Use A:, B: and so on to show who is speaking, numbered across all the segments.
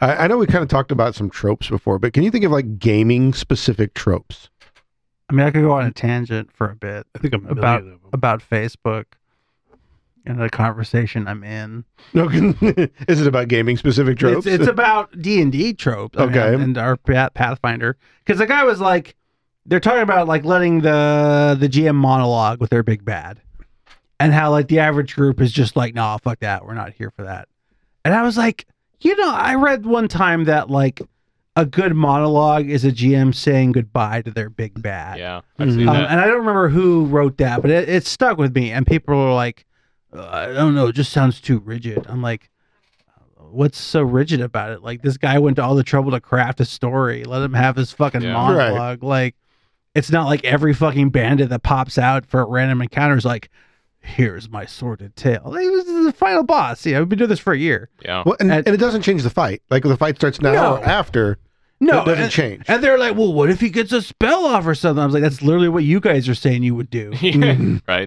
A: I know we kind of talked about some tropes before, but can you think of like gaming specific tropes?
B: I mean, I could go on a tangent for a bit.
C: I think
B: about Facebook and the conversation I'm in.
A: No, is it about gaming specific tropes?
B: It's about D&D tropes.
A: Okay.
B: And our Pathfinder. Because the guy was like, they're talking about like letting the GM monologue with their big bad. And how like the average group is just like, no, fuck that. We're not here for that. And I was like, I read one time that like a good monologue is a GM saying goodbye to their big bad.
D: Yeah, I've seen that.
B: And I don't remember who wrote that, but it stuck with me. And people were like, I don't know, it just sounds too rigid. I'm like, what's so rigid about it? Like, this guy went to all the trouble to craft a story. Let him have his fucking monologue.
A: Right.
B: Like, it's not like every fucking bandit that pops out for random encounters like, here's my sordid tale. Like, this is the final boss. We've been doing this for a year.
D: Yeah.
A: Well, and it doesn't change the fight. Like, if the fight starts now or after, it doesn't change.
B: And they're like, well, what if he gets a spell off or something? I was like, that's literally what you guys are saying you would do.
D: Right.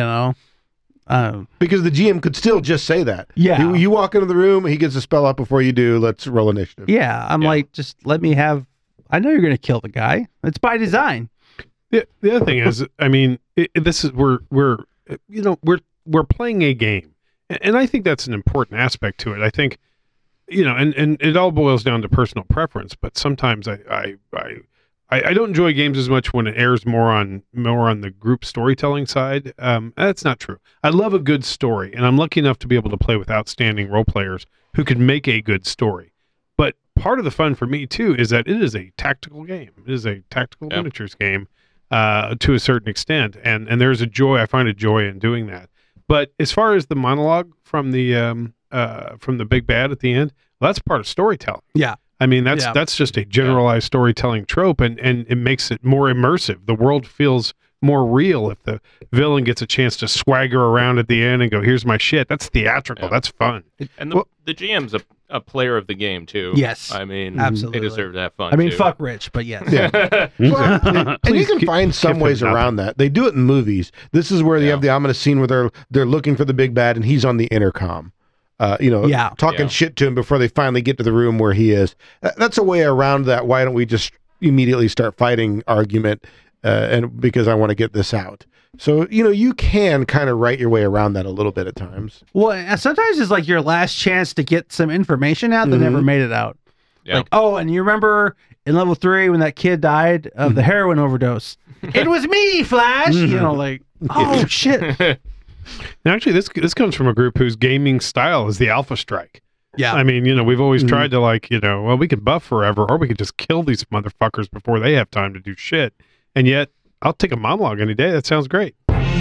A: Because the GM could still just say that.
B: Yeah.
A: You walk into the room, he gets a spell up before you do. Let's roll initiative.
B: Yeah. I'm like, just let me have. I know you're going to kill the guy. It's by design.
C: The other thing is, I mean, this is we're playing a game, and I think that's an important aspect to it. I think, and it all boils down to personal preference. But sometimes I don't enjoy games as much when it airs more on the group storytelling side. That's not true. I love a good story, and I'm lucky enough to be able to play with outstanding role players who can make a good story. But part of the fun for me too is that it is a tactical game. It is a tactical miniatures game to a certain extent, and there's a joy. I find a joy in doing that. But as far as the monologue from the big bad at the end, well, that's part of storytelling.
B: Yeah.
C: I mean, that's just a generalized storytelling trope, and it makes it more immersive. The world feels more real if the villain gets a chance to swagger around at the end and go, here's my shit. That's theatrical. Yeah. That's fun.
D: And the GM's a player of the game, too.
B: Yes.
D: I mean,
B: absolutely.
D: They deserve to have fun,
B: I mean,
D: too.
B: Fuck Rich, but yes.
A: Yeah. Well, and you can find some ways around that. They do it in movies. This is where they have the ominous scene where they're looking for the big bad and he's on the intercom. Talking shit to him before they finally get to the room where he is. That's a way around that. Why don't we just immediately start fighting argument? And because I want to get this out. So, you can kind of write your way around that a little bit at times.
B: Well, and sometimes it's like your last chance to get some information out that never made it out.
D: Yeah.
B: Like, and you remember in level 3 when that kid died of the heroin overdose? It was me, Flash! Shit.
C: Now, actually, this comes from a group whose gaming style is the Alpha Strike.
B: Yeah.
C: I mean, we've always tried to we could buff forever, or we could just kill these motherfuckers before they have time to do shit. And yet, I'll take a monologue any day. That sounds great.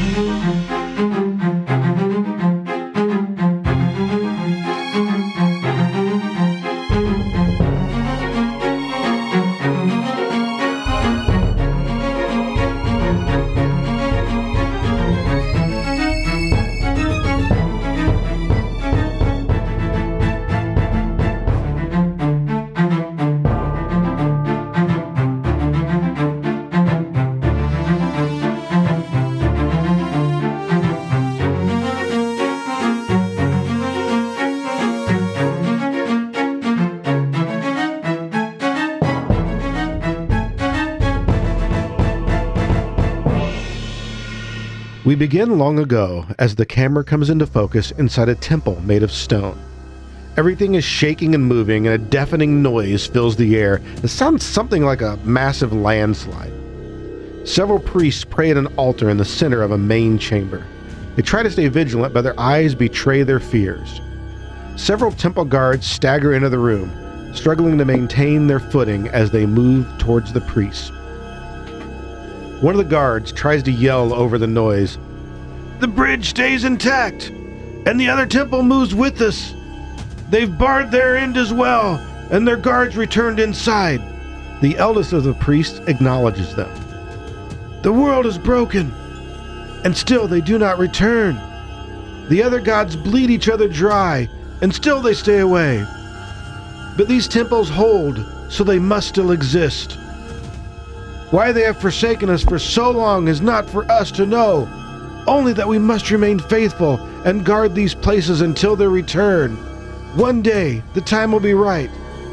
A: We begin long ago as the camera comes into focus inside a temple made of stone. Everything is shaking and moving, and a deafening noise fills the air. It sounds something like a massive landslide. Several priests pray at an altar in the center of a main chamber. They try to stay vigilant, but their eyes betray their fears. Several temple guards stagger into the room, struggling to maintain their footing as they move towards the priests. One of the guards tries to yell over the noise, "The bridge stays intact, and the other temple moves with us. They've barred their end as well, and their guards returned inside." The eldest of the priests acknowledges them. "The world is broken, and still they do not return. The other gods bleed each other dry, and still they stay away. But these temples hold, so they must still exist. Why they have forsaken us for so long is not for us to know, only that we must remain faithful and guard these places until their return. One day, the time will be right,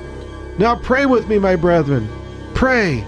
A: Now pray with me, my brethren. Pray.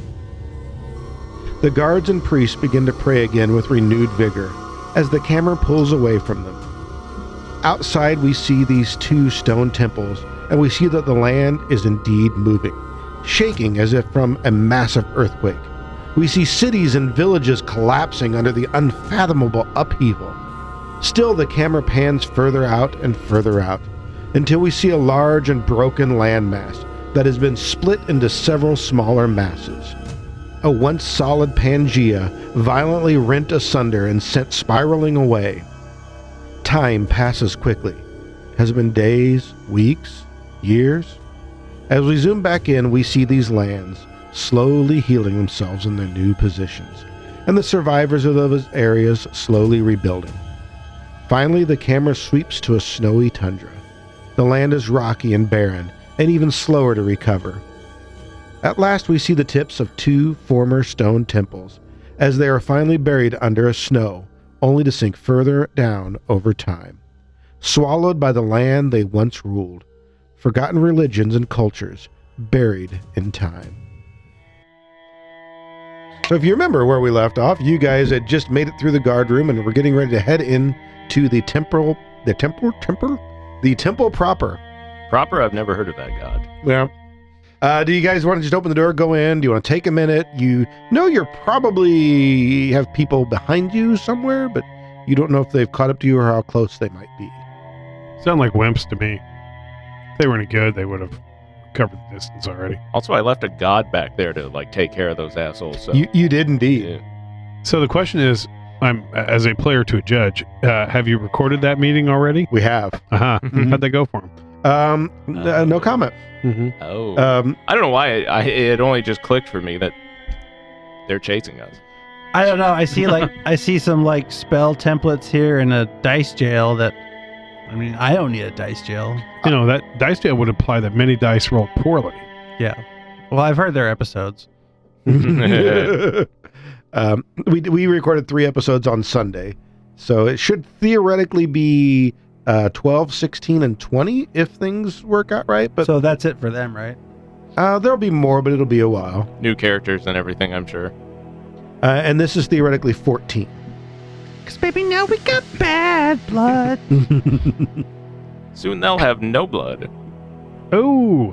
A: The guards and priests begin to pray again with renewed vigor as the camera pulls away from them. Outside, we see these 2 stone temples, and we see that the land is indeed moving, shaking as if from a massive earthquake. We see cities and villages collapsing under the unfathomable upheaval. Still, the camera pans further out and further out, until we see a large and broken landmass that has been split into several smaller masses. A once solid Pangea violently rent asunder and sent spiraling away. Time passes quickly. Has it been days, weeks, years? As we zoom back in, we see these lands slowly healing themselves in their new positions, and the survivors of those areas slowly rebuilding. Finally, the camera sweeps to a snowy tundra. The land is rocky and barren, and even slower to recover. At last, we see the tips of 2 former stone temples, as they are finally buried under a snow, only to sink further down over time, swallowed by the land they once ruled, forgotten religions and cultures, buried in time. So if you remember where we left off, you guys had just made it through the guard room and were getting ready to head into the temple proper.
D: Proper, I've never heard of that god.
A: Yeah. Do you guys want to just open the door, go in? Do you want to take a minute? You know you're probably have people behind you somewhere, but you don't know if they've caught up to you or how close they might be.
C: Sound like wimps to me. If they were any good, they would have covered the distance already.
D: Also, I left a god back there to like take care of those assholes. So.
A: You did indeed.
D: Yeah.
C: So the question is, I'm as a player to a judge, have you recorded that meeting already?
A: We have.
C: Uh-huh.
A: Mhm.
C: How'd that go for him?
A: No comment.
C: Mm-hmm.
D: Oh.
A: Um,
D: I don't know why it only just clicked for me that they're chasing us.
B: I don't know. I see some like spell templates here in a dice jail that. I mean, I don't need a dice jail.
C: You know, that dice jail would imply that many dice rolled poorly.
B: Yeah. Well, I've heard their episodes.
A: we recorded 3 episodes on Sunday, so it should theoretically be 12, 16, and 20 if things work out right. But
B: So that's it for them, right?
A: there'll be more, but it'll be a while.
D: New characters and everything, I'm sure.
A: And this is theoretically 14.
B: Because baby, now we got bad blood.
D: Soon they'll have no blood.
C: Oh,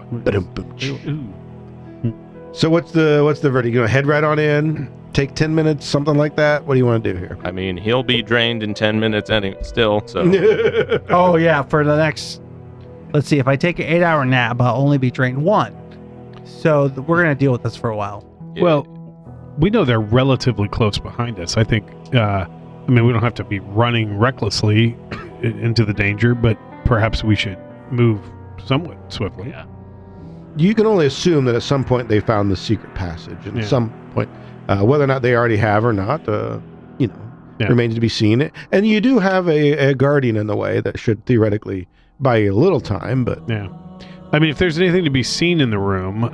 A: So what's the verdict? You gonna head right on in, take 10 minutes, something like that? What do you want to do here?
D: I mean, he'll be drained in 10 minutes still, so.
B: Oh yeah, for the next. Let's see. If I take an 8-hour nap, I'll only be drained 1. So we're gonna deal with this for a while.
C: well, we know they're relatively close behind us. I think, I mean, we don't have to be running recklessly into the danger, but perhaps we should move somewhat swiftly.
D: Yeah.
A: You can only assume that at some point they found the secret passage, and at some point, whether or not they already have or not, remains to be seen. And you do have a guardian in the way that should theoretically buy you a little time, but
C: Yeah. I mean, if there's anything to be seen in the room,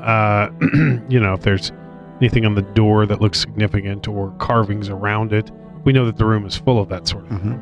C: if there's anything on the door that looks significant or carvings around it, we know that the room is full of that sort of thing.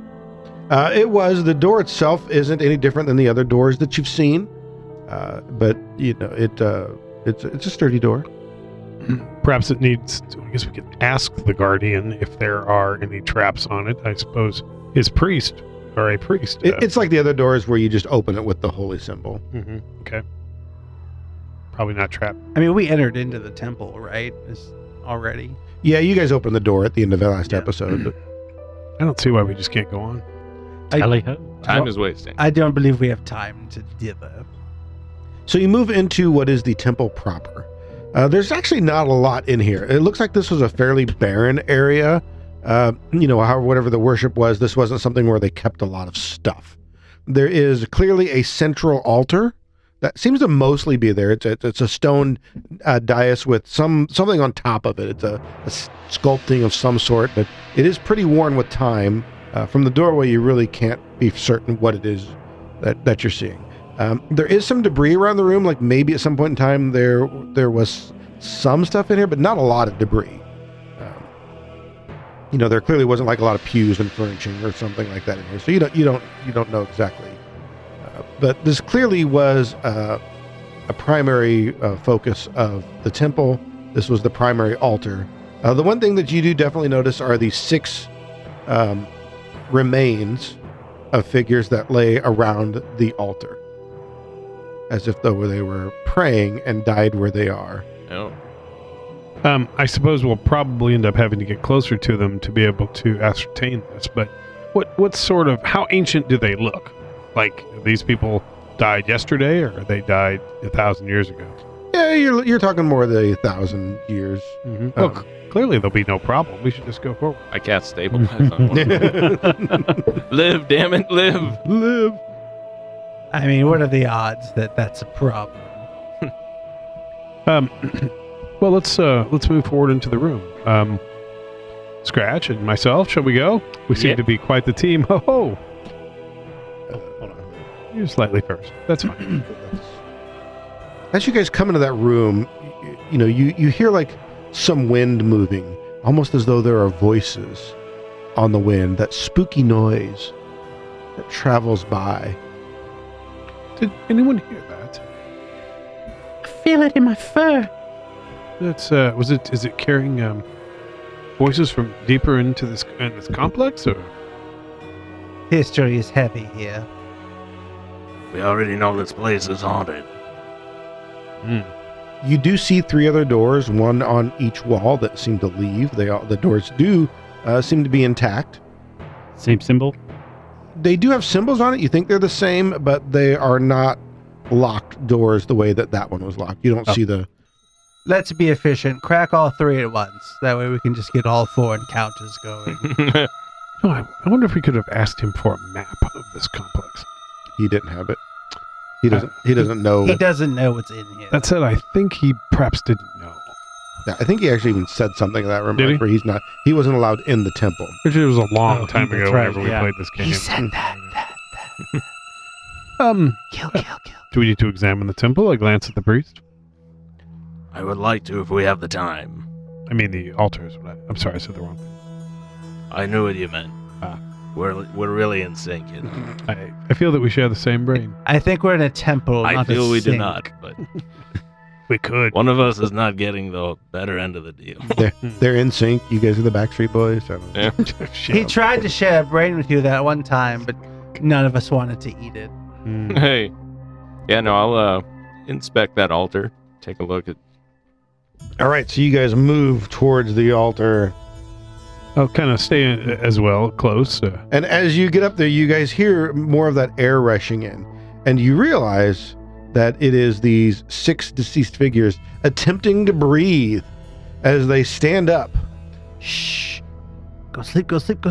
A: the door itself isn't any different than the other doors that you've seen, but it's a sturdy door.
C: Perhaps it needs, I guess we could ask the guardian if there are any traps on it. I suppose his priest, or a priest.
A: It's like the other doors where you just open it with the holy symbol.
C: Okay. Probably not trapped.
B: I mean, we entered into the temple, right? Already.
A: Yeah, you guys opened the door at the end of the last episode. But
C: I don't see why we just can't go on.
D: Time is wasting.
B: I don't believe we have time to do that.
A: So you move into what is the temple proper. There's actually not a lot in here. It looks like this was a fairly barren area. Whatever the worship was, this wasn't something where they kept a lot of stuff. There is clearly a central altar that seems to mostly be there. It's a stone dais with something on top of it. It's a sculpting of some sort, but it is pretty worn with time. From the doorway, you really can't be certain what it is that you're seeing. There is some debris around the room, like maybe at some point in time there was some stuff in here, but not a lot of debris. There clearly wasn't like a lot of pews and furnishing or something like that in here, so you don't know exactly. But this clearly was a primary focus of the temple. This was the primary altar. The one thing that you do definitely notice are these 6 remains of figures that lay around the altar, as if though they were praying and died where they are.
D: Oh.
C: I suppose we'll probably end up having to get closer to them to be able to ascertain this, but what sort of, how ancient do they look? Like, these people died yesterday, or they died 1,000 years ago?
A: Yeah, you're talking more than 1,000 years.
C: Mm-hmm. Well, clearly there'll be no problem. We should just go forward.
D: I can't stabilize on one. Live, damn it, live.
A: Live.
B: I mean, what are the odds that that's a problem?
C: Well, let's move forward into the room. Scratch and myself, shall we go? We seem to be quite the team. Ho ho!
A: Hold on.
C: You're slightly first. That's fine.
A: As you guys come into that room, you hear like some wind moving, almost as though there are voices on the wind, that spooky noise that travels by.
C: Did anyone hear that?
B: I feel it in my fur.
C: That's is it carrying voices from deeper into this complex, or?
B: History is heavy here.
E: We already know this place is haunted.
A: You do see 3 other doors, one on each wall that seem to leave. The doors do seem to be intact.
F: Same symbol?
A: They do have symbols on it. You think they're the same, but they are not locked doors the way that one was locked. You don't see the...
B: Let's be efficient. Crack all 3 at once. That way we can just get all 4 encounters going.
C: No, I wonder if we could have asked him for a map of this complex.
A: He didn't have it. He doesn't know.
B: He doesn't know what's in here.
C: That said, I think he perhaps didn't know.
A: Yeah, I think he actually even said something in that room.
C: Did he?
A: Where he wasn't allowed in the temple.
C: Which it was a long time
F: that's
C: ago
F: right,
C: whenever we
F: yeah.
C: played this game.
B: He said that. Kill.
C: Do we need to examine the temple or glance at the priest?
E: I would like to if we have the time.
C: I mean the altar is what I'm sorry, I said the wrong thing.
E: I knew what you meant.
C: Ah.
E: We're really in sync.
C: I feel that we share the same brain.
B: I think we're in a temple.
E: I
B: not a
E: feel we do
B: sink.
E: not, but
C: We could.
E: one of us is not getting the better end of the deal.
A: They're in sync. You guys are the Backstreet Boys. I don't know.
D: Yeah.
B: He tried to share a brain with you that one time, but none of us wanted to eat it.
D: Hey. Yeah, no, I'll inspect that altar. Take a look at...
A: All right, so you guys move towards the altar.
C: I'll kind of stay in as well, close.
A: And as you get up there, you guys hear more of that air rushing in. And you realize that it is these 6 deceased figures attempting to breathe as they stand up.
B: Shh. Go sleep.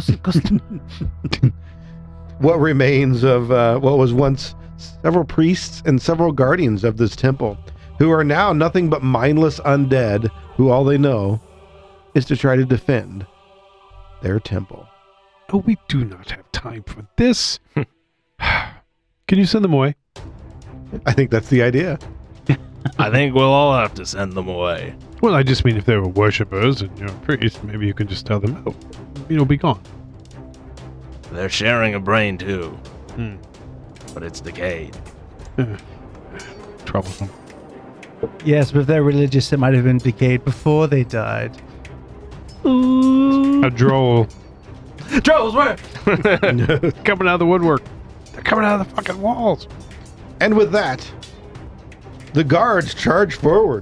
A: What remains of what was once several priests and several guardians of this temple, who are now nothing but mindless undead, who all they know is to try to defend their temple.
C: Oh, we do not have time for this. Can you send them away?
A: I think that's the idea.
E: I think we'll all have to send them away.
C: Well, I just mean if they were worshippers and you're a priest, maybe you can just tell them, be gone.
E: They're sharing a brain too,
C: Hmm.
E: but it's decayed.
C: Troublesome.
B: Yes, but if they're religious, it might have been decayed before they died.
C: How droll.
B: Trolls, where?
C: Coming out of the woodwork. They're coming out of the fucking walls.
A: And with that, the guards charge forward.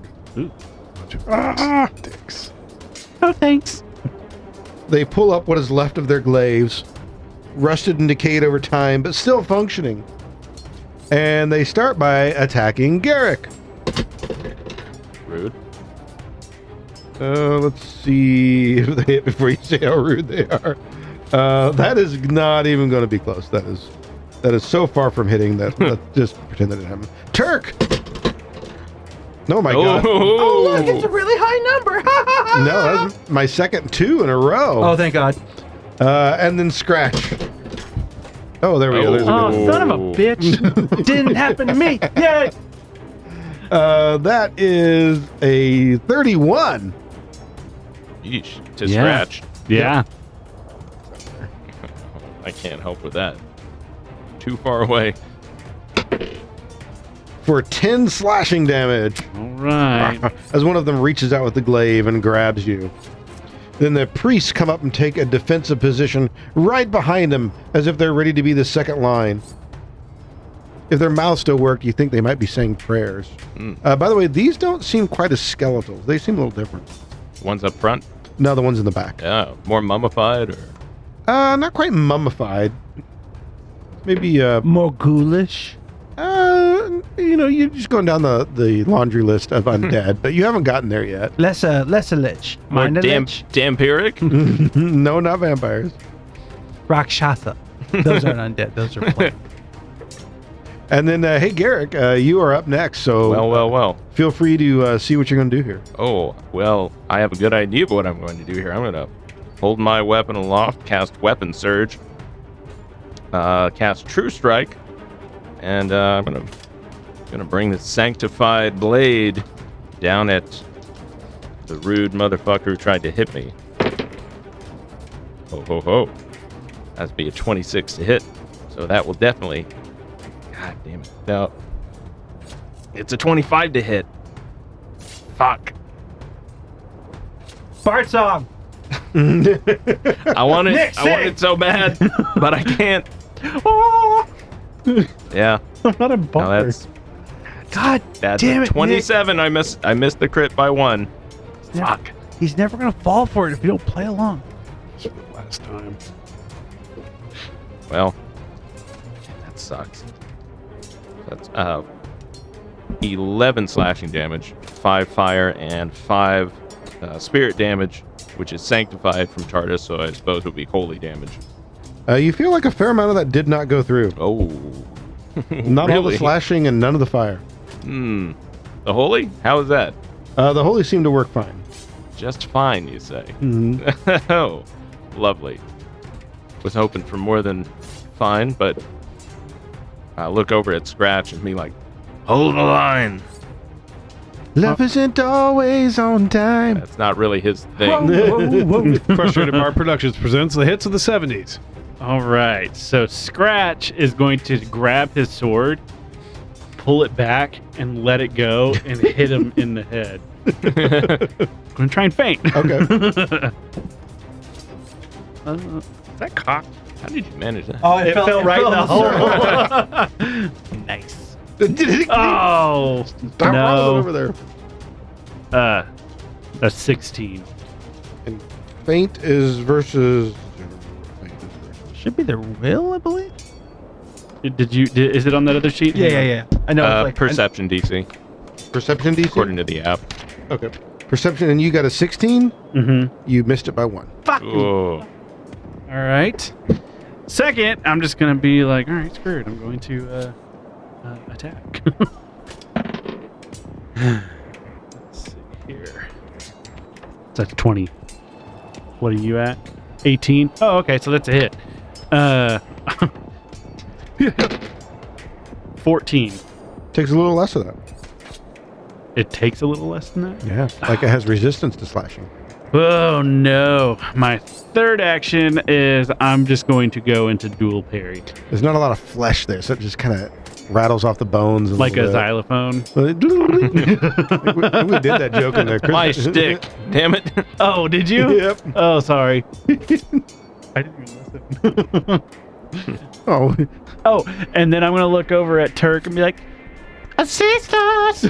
C: Dicks.
B: Oh, thanks.
A: They pull up what is left of their glaives, rusted and decayed over time, but still functioning. And they start by attacking Garrick.
D: Rude.
A: Let's see if they hit before you say how rude they are. That is not even going to be close. That is so far from hitting that. Let's just pretend that it happened. Turk! No, my God.
B: Oh, look, it's a really high number.
A: No, that's my second 2 in a row.
B: Oh, thank God.
A: And then Scratch. Oh, there we go. There's a good one.
F: Oh, son of a bitch.
B: Didn't happen to me. Yay.
A: That is a 31.
D: Yeesh. To
F: Yeah.
D: scratch.
F: Yeah.
D: I can't help with that. Too far away.
A: for 10 slashing damage.
F: All right.
A: As one of them reaches out with the glaive and grabs you. Then the priests come up and take a defensive position right behind him, as if they're ready to be the second line. If their mouths still work, you think they might be saying prayers. By the way, these don't seem quite as skeletals. They seem a little different.
D: One's up front.
A: No, the ones in the back.
D: Oh, more mummified or
A: Not quite mummified. Maybe,
B: More ghoulish.
A: you're just going down the laundry list of undead, but you haven't gotten there yet.
B: Lesser lich.
D: more
B: Minor lich.
D: dampiric?
A: No, not vampires.
B: Rakshasa. Those aren't undead. Those are plain.
A: And then, hey, Garrick, you are up next, so
D: Well.
A: feel free to see what you're going to do here.
D: Oh, well, I have a good idea of what I'm going to do here. I'm going to hold my weapon aloft, cast Weapon Surge, cast True Strike, and I'm going to bring the Sanctified Blade down at the rude motherfucker who tried to hit me. Ho, ho, ho. That'd be a 26 to hit, so that will definitely... God damn it. No. It's a 25 to hit. Fuck.
B: Bart song.
D: I want it so bad, but I can't. Yeah.
F: I'm not a
D: No,
F: bard.
B: God
D: that's
B: damn it,
D: 27. I missed the crit by 1. Fuck.
B: He's never gonna fall for it if you don't play along.
C: Last time.
D: Well, that sucks. That's 11 slashing damage, 5 fire, and 5 spirit damage, which is sanctified from Tardis, so I suppose it would be holy damage.
A: You feel like a fair amount of that did not go through.
D: Oh.
A: Not all the
D: Really?
A: slashing and none of the fire.
D: The holy? How is that?
A: The holy seemed to work fine.
D: Just fine, you say?
A: Mhm.
D: Oh, lovely. Was hoping for more than fine, but I look over at Scratch and be like, hold the line.
A: Love isn't always on time.
D: That's not really his thing.
C: Frustrated Bar Productions presents the hits of the 70s.
F: All right. So Scratch is going to grab his sword, pull it back, and let it go and hit him in the head. Going to try and faint.
A: Okay.
F: Is that cocked?
D: How did you manage that?
B: Oh,
F: It fell right in the
B: hole.
F: hole. Nice.
A: Did it?
F: Oh,
A: Stop rolling
F: no.
A: over there.
F: A 16.
A: And faint is versus.
B: Should be the will, I believe.
F: Is it on that other sheet?
B: Yeah. I know. it's like,
D: Perception DC,
A: Perception DC?
D: according to the app.
A: Okay. Perception, and you got a 16.
F: Mm-hmm.
A: You missed it by 1.
B: fuck.
D: Oh,
F: All right. Second, I'm just gonna be like, all right, screwed. I'm going to attack. Let's see here. That's 20. What are you at? 18. Oh, okay, so that's a hit. 14.
A: Takes a little less of that.
F: It takes a little less than that.
A: Yeah. Like it has resistance to slashing.
F: Oh no! My third action is I'm just going to go into dual parry,
A: There's not a lot of flesh there, so it just kind of rattles off the bones.
F: like a
A: little
F: xylophone.
A: bit. we did that joke in there.
D: my stick. Damn it.
F: Oh, did you?
A: Yep.
F: Oh, sorry. I didn't even listen.
A: Oh,
F: Oh, and then I'm gonna look over at Turk and be like, "Assist us!"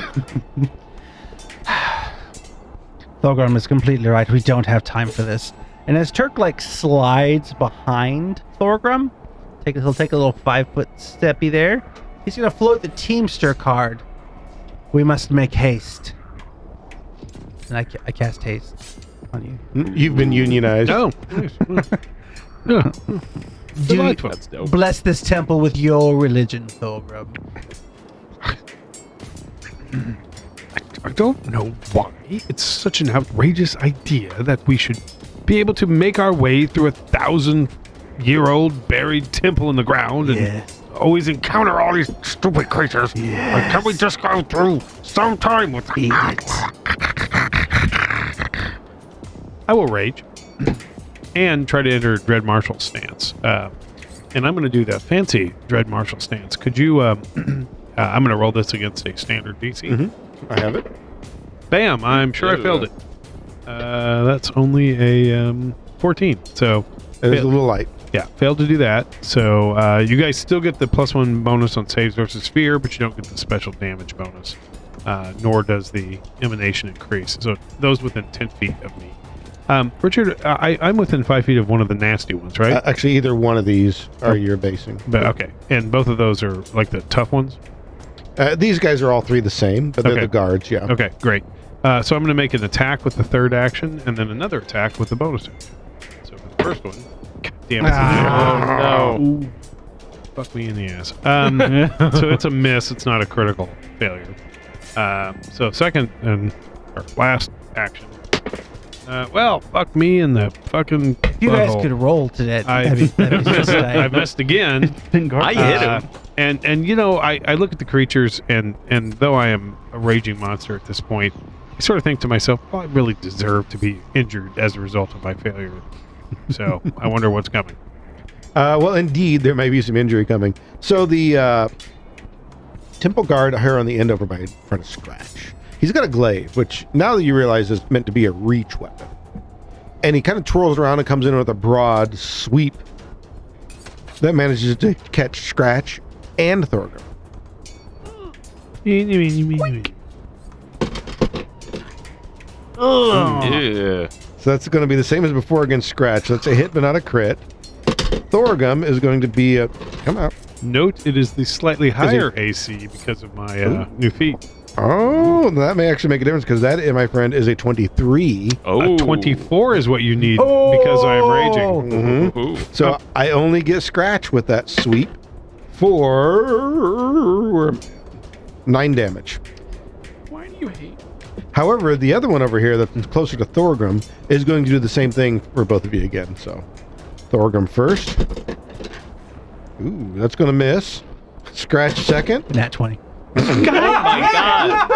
B: Thorgrim is completely right. We don't have time for this. And as Turk slides behind Thorgrim, he'll take a little 5-foot steppy there. He's gonna float the Teamster card. We must make haste. And I cast haste on you.
A: you've been unionized.
C: Oh, nice. Yeah. Delightful.
D: That's dope.
B: Bless this temple with your religion, Thorgrim.
C: I don't know why it's such an outrageous idea that we should be able to make our way through a 1,000-year-old buried temple in the ground and always encounter all these stupid creatures. Like, can we just go through some time with I will rage and try to enter Dread Marshal stance. And I'm going to do the fancy Dread Marshal stance. Could you I'm going to roll this against a standard DC.
A: Mhm. I have it.
C: Bam! I'm sure I failed it. That's only a 14. So
A: It is a little light.
C: yeah, failed to do that. So you guys still get the +1 bonus on saves versus fear, but you don't get the special damage bonus. Nor does the emanation increase. So those within 10 feet of me. Richard, I'm within 5 feet of one of the nasty ones, right?
A: Actually, either one of these are your basing.
C: But okay, and both of those are like the tough ones.
A: These guys are all three the same, but they're
C: Okay.
A: the guards, yeah.
C: Okay, great. So I'm going to make an attack with the third action, and then another attack with the bonus action. So for the first one, God damn it!
D: Oh, no.
C: Fuck me in the ass. So it's a miss. It's not a critical failure. So second and or last action. Well, fuck me in the fucking.
B: If you guys
C: butthole.
B: could roll to that,
C: I
B: that'd be just
C: I missed again.
D: I hit him.
C: And you know, I look at the creatures, and though I am a raging monster at this point, I sort of think to myself, well, I really deserve to be injured as a result of my failure. So I wonder what's coming.
A: Well, indeed, there may be some injury coming. So the temple guard here on the end over by in front of Scratch. He's got a glaive, which now that you realize is meant to be a reach weapon. And he kind of twirls around and comes in with a broad sweep that manages to catch Scratch and Thorgrim.
D: Yeah.
A: So that's going to be the same as before against Scratch. That's a hit, but not a crit. Thorgrim is going to be a... Come out.
C: Note it is the slightly higher AC because of my new feat.
A: Oh, that may actually make a difference because that, my friend, is a 23.
D: Oh.
C: A 24 is what you need because I am raging.
A: Mhm.
D: Ooh.
A: So I only get Scratch with that sweep for 9 damage.
F: Why do you hate?
A: However, the other one over here that's closer to Thorgrim is going to do the same thing for both of you again. So Thorgrim first. Ooh, that's going to miss. Scratch second.
B: Nat 20.
D: Oh my god.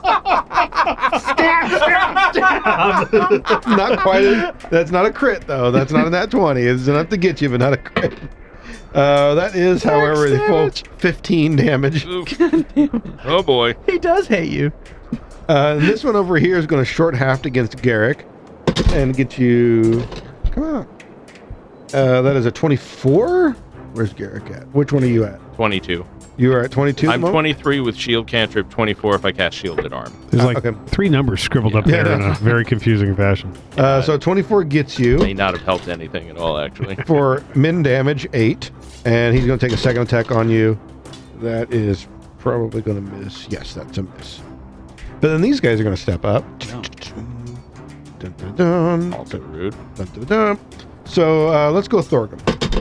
A: Not quite. That's not a crit, though. That's not a nat 20. It's enough to get you, but not a crit. That is, however, the full 15 damage.
D: Oof. Oh boy.
B: He does hate you.
A: And this one over here is going to short half against Garrick and get you. Come on. That is a 24. Where's Garrick at? Which one are you at?
D: 22.
A: You are at 22.
D: I'm 23 with shield cantrip, 24 if I cast shielded arm.
C: There's like
A: okay.
C: 3 numbers scribbled up there in a very confusing fashion.
A: So 24 gets you
D: May not have helped anything at all, actually.
A: for min damage 8, and he's going to take a second attack on you. That is probably going to miss. Yes, that's a miss. But then these guys are going to step up. Dun, dun, dun.
D: Also rude.
A: Dun, dun, dun. So let's go Thorgrim.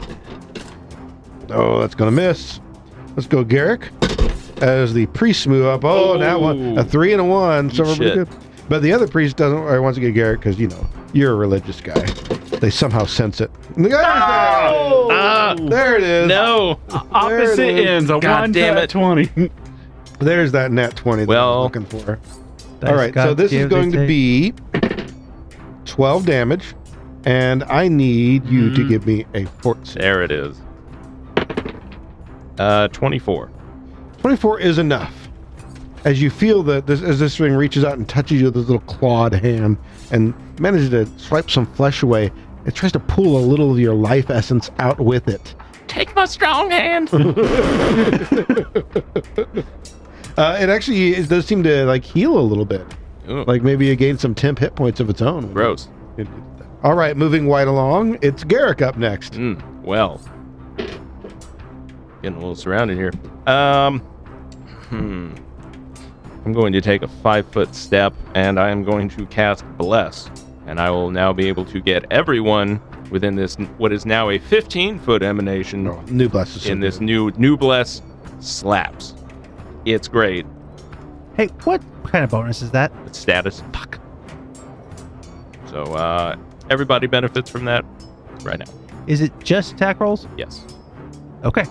A: Oh, that's going to miss. Let's go Garrick as the priest move up. Oh, that one. A 3 and a 1. So we're pretty
D: Shit.
A: good. But the other priest doesn't or wants to get Garrick because, you know, you're a religious guy. They somehow sense it.
D: Ah,
A: There it is.
D: no.
F: Opposite
A: There it is.
F: ends. A
D: God
F: one
D: damn
F: nat
D: it.
F: 20.
A: There's that nat 20 that I
D: Well.
A: was looking for. All right, so this is going to be 12 damage, and I need you to give me a fort save.
D: There it is. 24.
A: 24 is enough. As you feel that as this thing reaches out and touches you with this little clawed hand and manages to swipe some flesh away, it tries to pull a little of your life essence out with it.
D: Take my strong hand.
A: It does seem to like heal a little bit.
D: Ooh,
A: Like maybe it gained some temp hit points of its own.
D: gross.
A: All right, moving right along. It's Garrick up next.
D: Well. Getting a little surrounded here. I'm going to take a 5-foot step, and I am going to cast Bless. And I will now be able to get everyone within this, what is now a 15-foot emanation
A: Oh, new bless is so
D: in this
A: good.
D: new Bless slaps. It's great.
B: Hey, what kind of bonus is that?
D: It's status. Fuck. So, everybody benefits from that right now.
B: Is it just attack rolls?
D: Yes.
B: Okay.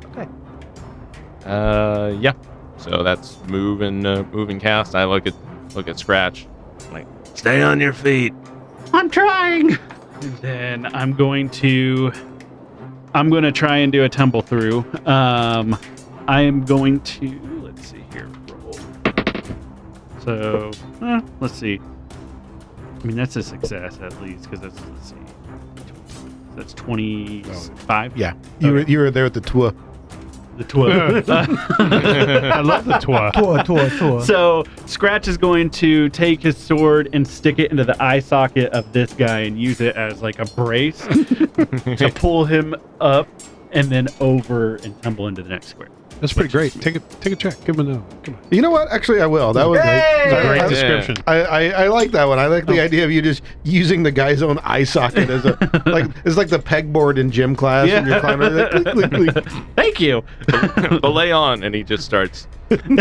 D: Yeah. So that's move and cast. I look at Scratch. I'm like,
E: Stay on your feet.
F: I'm trying. And then I'm going to try and do a tumble through. I am going to So, let's see. I mean, that's a success at least, because that's, let's see. That's 25?
A: Yeah, you were there at the tour.
F: The 12.
C: I love the twa.
B: Tour.
F: So Scratch is going to take his sword and stick it into the eye socket of this guy and use it as like a brace to pull him up and then over and tumble into the next square.
C: That's pretty great. Take a check. Give him a no. Come on.
A: You know what? Actually, I will. That was
C: That's a great
A: I-
C: description.
A: I like that one. I like the idea of you just using the guy's own eye socket as a like it's like the pegboard in gym class when you're climbing. Like, click, click, click.
F: Thank you.
D: Belay on, and he just starts.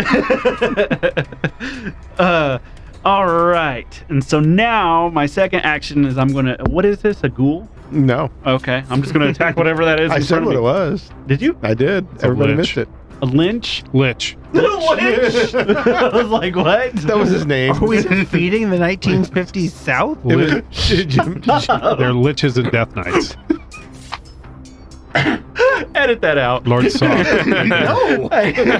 F: All right. And so now my second action is I'm going to, what is this? A ghoul?
A: No,
F: Okay. I'm just going to attack whatever that is.
A: I
F: in
A: said
F: front of
A: what
F: me.
A: it was.
F: Did you?
A: I did.
C: a
A: Everybody
C: lich.
A: missed it.
F: A lynch?
C: Lich.
F: Lynch? I was like, what?
A: That was his name.
B: Are we defeating the 1950s South?
A: It was Jim.
C: They're liches and death knights.
F: Edit that out.
C: Lord Saw.
B: No.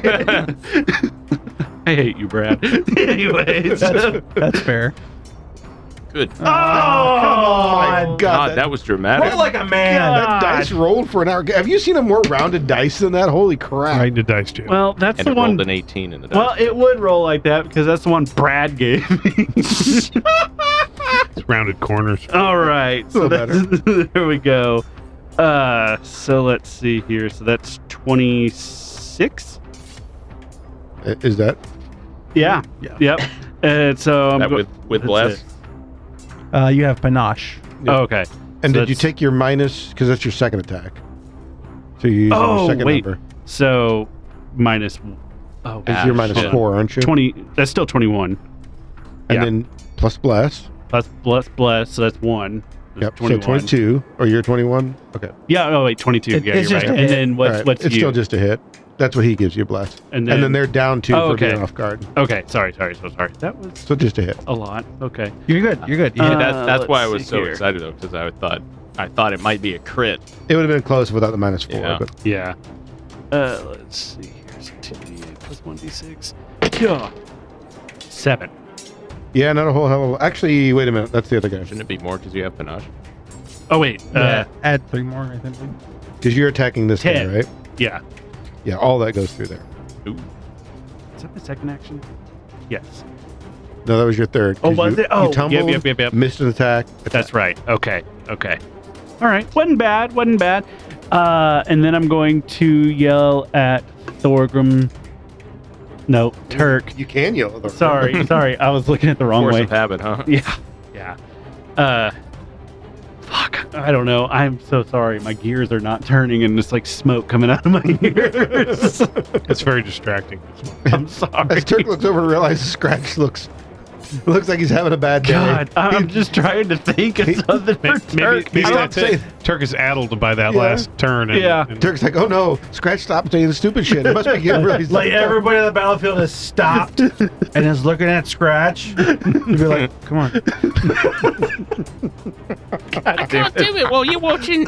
F: I hate you, Brad. Anyways.
B: That's fair.
D: Good.
F: Oh,
A: my God,
D: God, that was dramatic.
B: Roll like a man.
A: That dice rolled for an hour. Have you seen a more rounded dice than that? Holy crap!
C: Right into dice jam.
F: Well, that's
D: And
F: the
D: it
F: one.
D: rolled an 18 in the dice.
F: Well, it would roll like that because that's the one Brad gave me.
C: It's rounded corners.
F: All right. So
A: A little
F: there we go. So let's see here. So that's 26.
A: Is that?
F: Yeah.
B: Yeah.
F: Yep. And so I'm
D: that
F: go-
D: with
F: that's
D: bless.
F: it.
B: You have panache.
F: Oh, okay.
A: And
F: So
A: did you
F: that's-
A: take your minus? Because that's your second attack. So you use your
F: Oh,
A: second
F: wait.
A: number.
F: So minus. Oh,
A: Because you're minus
F: shit.
A: 4, aren't you?
F: 20. That's still 21.
A: And
F: yeah.
A: then plus bless.
F: Plus bless. So that's 1. That's
A: Yep.
F: 21.
A: So 22. Or you're 21. Okay.
F: Yeah. Oh wait, 22.
B: It-
F: yeah,
B: it's
F: you're
B: just
F: right.
B: a
F: And
B: hit.
F: then
A: All
F: what's
A: right.
F: what's
A: It's
F: you?
A: still just a hit. That's what he gives you, bless.
F: And
A: And then
F: then
A: they're down 2
F: Oh,
A: for
F: okay.
A: being off guard.
F: Okay. Sorry. So sorry. That was
A: So just a hit.
F: a lot. Okay.
B: You're good. You're good. You
F: Uh,
B: hit it.
D: That's why I
F: let's
D: was
F: see
D: so
F: here.
D: excited though, because I thought it might be a crit.
A: It would have been close without the minus 4.
D: Yeah.
A: But
F: Yeah. Let's see. Here's 2d8 plus 1d6. Yeah. 7.
A: yeah, not a whole hell of a... Actually, wait a minute. That's the other guy.
D: Shouldn't it be more because you have panache?
F: Oh wait.
B: Add 3 more, I think.
A: Because you're attacking this guy,
F: 10.
A: right?
F: Yeah.
A: Yeah, all that goes through there.
D: Ooh.
F: Is that my second action? Yes.
A: No, that was your third.
F: Oh,
A: 'cause
F: was
A: you,
F: it? Oh,
A: you tumbled,
F: yep.
A: missed an attack.
F: That's right. Okay. All right. Wasn't bad. And then I'm going to yell at Thorgrim. No, Turk.
A: You can yell at them.
F: Sorry. I was looking at the wrong
D: Force
F: way.
D: of habit, huh?
F: Yeah. Fuck. I don't know. I'm so sorry. My gears are not turning and there's like smoke coming out of my ears.
C: It's very distracting.
F: I'm sorry.
A: As Turk looks over and realizes Scratch looks like he's having a bad day.
F: God, I'm just trying to think of something for
C: Maybe
F: Turk.
C: that's
A: say-
C: it. Turk is addled by that
A: Yeah.
C: last turn. And,
F: Yeah.
C: and-
A: Turk's like, oh no, Scratch stopped saying stupid shit. It must be getting really
B: Like everybody on the battlefield has stopped and is looking at Scratch. You'd be like, come on.
E: I can't do it while you're watching.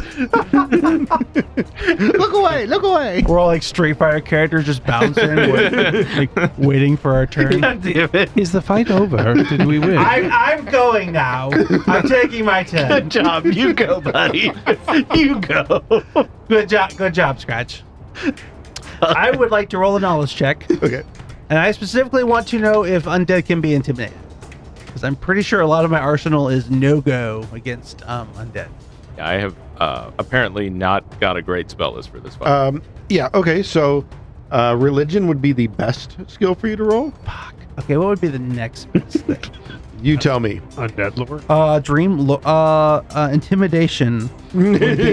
A: Look away, look away.
B: We're all like Street Fighter characters just bouncing, like waiting for our turn.
F: God damn it.
C: Is the fight over? Did we win?
B: I'm going now. I'm taking my
F: Good
B: 10.
F: job. You go, buddy. You go.
B: Good job, Scratch. I would like to roll a knowledge check,
A: Okay.
B: and I specifically want to know if undead can be intimidated. Because I'm pretty sure a lot of my arsenal is no-go against undead.
D: Yeah, I have apparently not got a great spell list for this fight.
A: Yeah, okay, so religion would be the best skill for you to roll.
B: Fuck. Okay, what would be the next best thing?
A: You tell me.
C: Undead lore.
B: Intimidation. You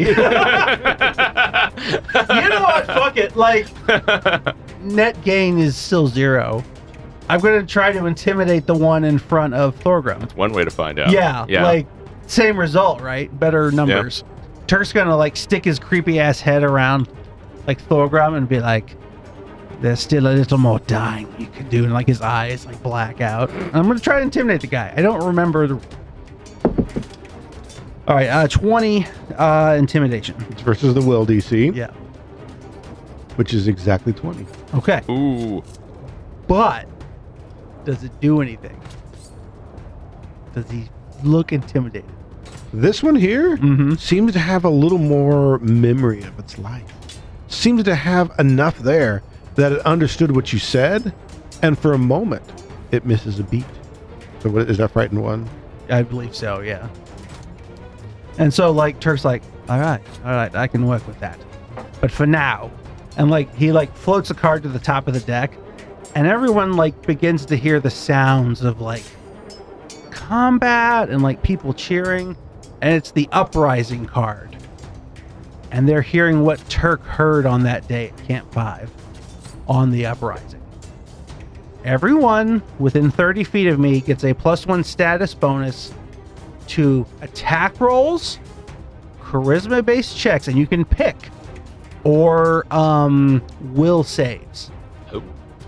B: know what? Fuck it. Like, net gain is still 0. I'm going to try to intimidate the one in front of Thorgrim.
D: That's one way to find out.
B: Yeah, like, same result, right? Better numbers. Turk's going to, like, stick his creepy ass head around, like, Thorgrim and be like, there's still a little more dying you can do. And, like, his eyes, like, black out. I'm going to try to intimidate the guy. I don't remember the... All right, 20 intimidation.
A: It's versus the will DC,
B: Yeah.
A: which is exactly 20.
B: Okay.
D: Ooh.
B: But Does it do anything? Does he look intimidated?
A: This one here
B: Mm-hmm.
A: seems to have a little more memory of its life. Seems to have enough there that it understood what you said, and for a moment, it misses a beat. So what is that frightened one?
B: I believe so, yeah. And so, like, Turk's like, all right, I can work with that. But for now, and, like, he, like, floats the card to the top of the deck, and everyone, like, begins to hear the sounds of, like, combat and, like, people cheering, and it's the Uprising card. And they're hearing what Turk heard on that day at Camp 5 on the Uprising. Everyone within 30 feet of me gets a +1 status bonus to attack rolls, charisma-based checks, and you can pick, or will saves.
D: Oh,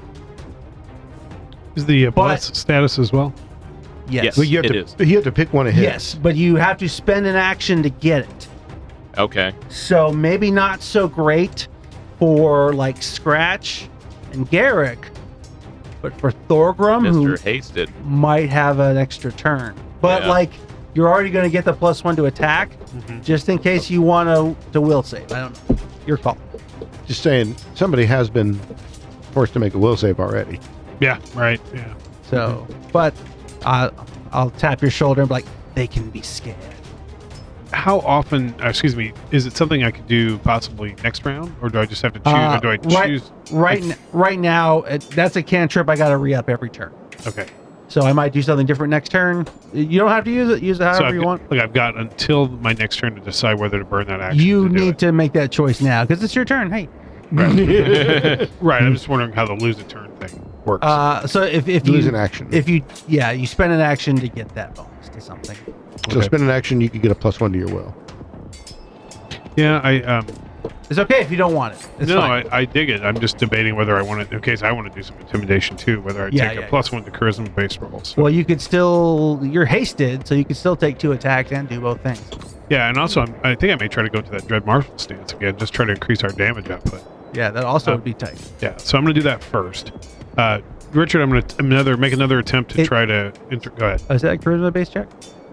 C: Is the bless status as well?
B: Yes.
A: Well, you have
D: It
A: to
D: is.
A: you have to pick one ahead.
B: Yes, but you have to spend an action to get it.
D: okay.
B: So maybe not so great for like Scratch and Garrick, but for Thorgrim, who
D: Mr. Hasted.
B: might have an extra turn. But
D: Yeah.
B: like you're already going to get the +1 to attack, just in case you want to will save. I don't know. Your call.
A: Just saying, somebody has been forced to make a will save already.
C: Yeah, right. Yeah.
B: So, but I'll tap your shoulder and be like, they can be scared.
C: How often, excuse me, is it something I could do possibly next round? Or do I just have to choose? Or do I choose?
B: Right now, that's a cantrip I got to re-up every turn.
C: Okay.
B: So I might do something different next turn. You don't have to use it. Use it however
C: I've
B: you
C: got,
B: want.
C: Like I've got until my next turn to decide whether to burn that action.
B: You
C: to do
B: need
C: it.
B: to make that choice now because it's your turn. Hey.
C: Right. I'm just wondering how the lose a turn thing works.
B: So if
A: You
B: you
A: lose an action.
B: if you spend an action to get that bonus to something.
A: So
C: Okay.
A: spend an action, you could get a +1 to your will.
C: Yeah, I
B: It's okay if you don't want it. It's
C: no,
B: fine.
C: I dig it. I'm just debating whether I want to. In case I want to do some intimidation too, whether I
B: Yeah,
C: take
B: yeah,
C: a +1 to charisma based rolls. So,
B: Well, you could still you're hasted, so you could still take 2 attacks and do both things.
C: yeah, and also I think I may try to go to that Dread Marshal stance again, just try to increase our damage output.
B: Yeah, that also would be tight.
C: Yeah, so I'm going to do that first. Richard, I'm going to make another attempt to try to. Go ahead.
B: Is that a charisma based check?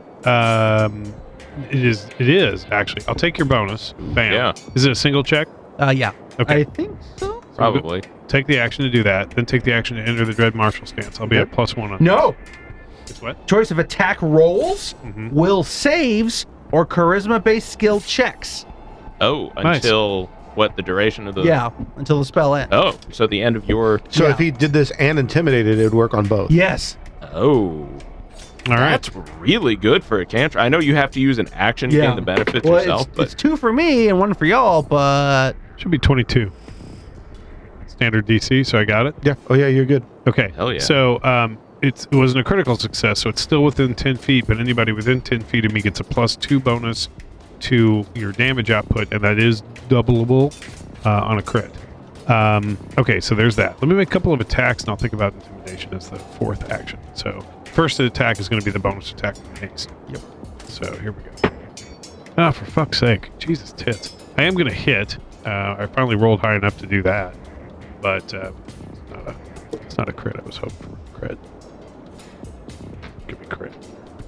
C: It is actually. I'll take your bonus. Bam.
D: Yeah.
C: Is it a single check?
B: Yeah.
C: Okay.
B: I think so.
D: Probably.
C: Take the action to do that, then take the action to enter the Dread Marshal stance. I'll be at +1 on.
B: No.
C: It's what?
B: Choice of attack rolls,
C: Mhm.
B: will saves, or charisma based skill checks.
D: Oh,
C: Nice.
D: until what? The duration of the.
B: Yeah, until the spell ends.
D: Oh, so the end of your.
A: So
B: Yeah.
A: if he did this and intimidated, it would work on both.
B: Yes.
D: Oh.
C: All right.
D: That's really good for a cantrip. I know you have to use an action to
B: Yeah.
D: gain the benefits
B: Well,
D: yourself,
B: it's 2 for me and 1 for y'all, but
C: Should be 22. Standard DC, so I got it.
A: Yeah. Oh yeah, you're good.
C: Okay.
D: Hell yeah.
C: So it wasn't a critical success, so it's still within 10 feet, but anybody within 10 feet of me gets a +2 bonus to your damage output, and that is doubleable on a crit. Okay, so there's that. Let me make a couple of attacks, and I'll think about intimidation as the 4th action. So first attack is going to be the bonus attack with haste.
B: Yep.
C: So here we go. Ah, for fuck's sake. Jesus tits. I am going to hit. I finally rolled high enough to do that, but it's not a crit. I was hoping for a crit. Give me crit.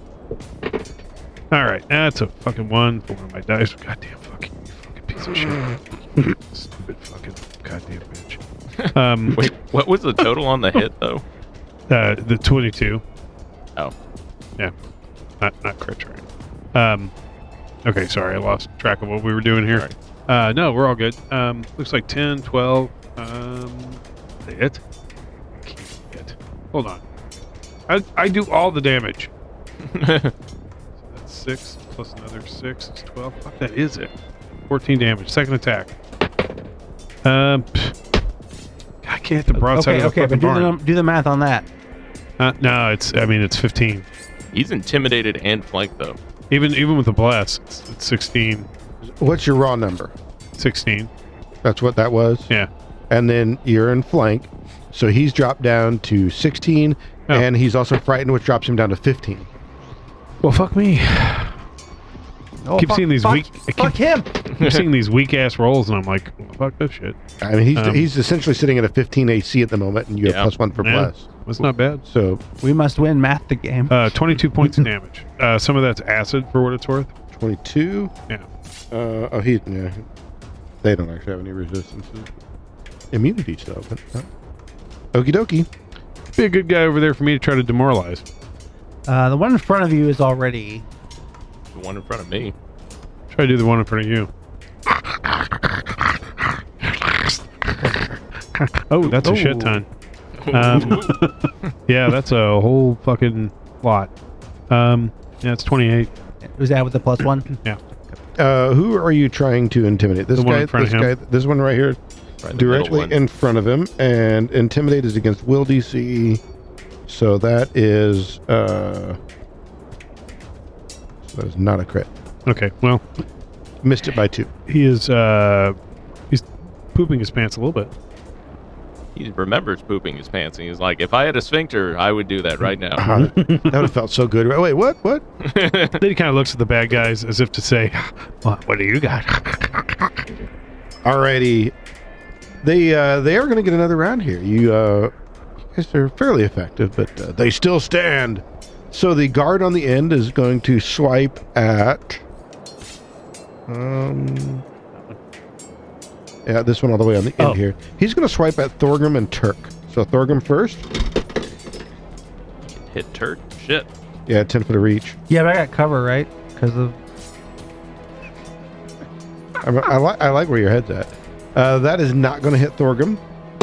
C: All right, that's a fucking 1 for one of my dice. Goddamn fucking piece of shit. Stupid fucking goddamn bitch.
D: Wait, what was the total on the hit though?
C: The 22.
D: Oh.
C: Yeah, not crit train. Okay, sorry, I lost track of what we were doing here. No, we're all good. Looks like 10, 12. Hit. Can't hit. Hold on. I do all the damage. So that's 6 plus another 6 is 12. Fuck, that is it. 14 damage. Second attack. I can't hit the broadside of the
B: but
C: fucking barn.
B: do the math on that.
C: No, it's 15.
D: He's intimidated and flanked though.
C: Even with the bless, it's 16.
A: What's your raw number?
C: 16.
A: That's what that was.
C: Yeah.
A: And then you're in flank, so he's dropped down to 16,
C: Oh.
A: and he's also frightened, which drops him down to 15.
C: Well, fuck me.
B: Oh,
C: keep seeing these
B: fuck,
C: weak. I
B: Fuck him.
C: keep seeing these weak ass rolls, and I'm like, fuck this shit.
A: I mean,
C: Um,
A: he's essentially sitting at a 15 AC at the moment, and you
D: Yeah.
A: have +1 for
C: Yeah.
A: bless.
C: That's not bad.
A: So
B: We must win math the game.
C: 22 points of damage. Some of that's acid for what it's worth.
A: 22.
C: Yeah.
A: Yeah. They don't actually have any resistances. Immunities though. But, okie dokie.
C: Be a good guy over there for me to try to demoralize.
B: The one in front of you is already.
D: The one in front of me.
C: Try to do the one in front of you. Oh, that's a shit ton. Yeah, that's a whole fucking lot. Yeah, it's 28.
B: Was that with the +1?
A: Who are you trying to intimidate? This
C: The one
A: guy.
C: in front
A: This
C: of
A: guy.
C: him.
A: This one right here,
D: Right, the middle
A: directly
D: one.
A: in front of him, and intimidate is against will DC. So that is. So that is not a crit.
C: Okay, well,
A: Missed it by 2.
C: he is he's pooping his pants a little bit.
D: He remembers pooping his pants, and he's like, if I had a sphincter, I would do that right now.
A: That would have felt so good. Wait, what? What?
C: Then he kind of looks at the bad guys as if to say, what do you got?
A: Alrighty. They are going to get another round here. You guys are fairly effective, but they still stand. So the guard on the end is going to swipe at. Yeah, this one all the way on the end here. He's going to swipe at Thorgrim and Turk. So Thorgrim first.
D: Hit Turk. Shit.
A: Yeah, 10 foot of reach.
B: Yeah, but I got cover, right? Because of.
A: I like where your head's at. That is not going to hit Thorgrim.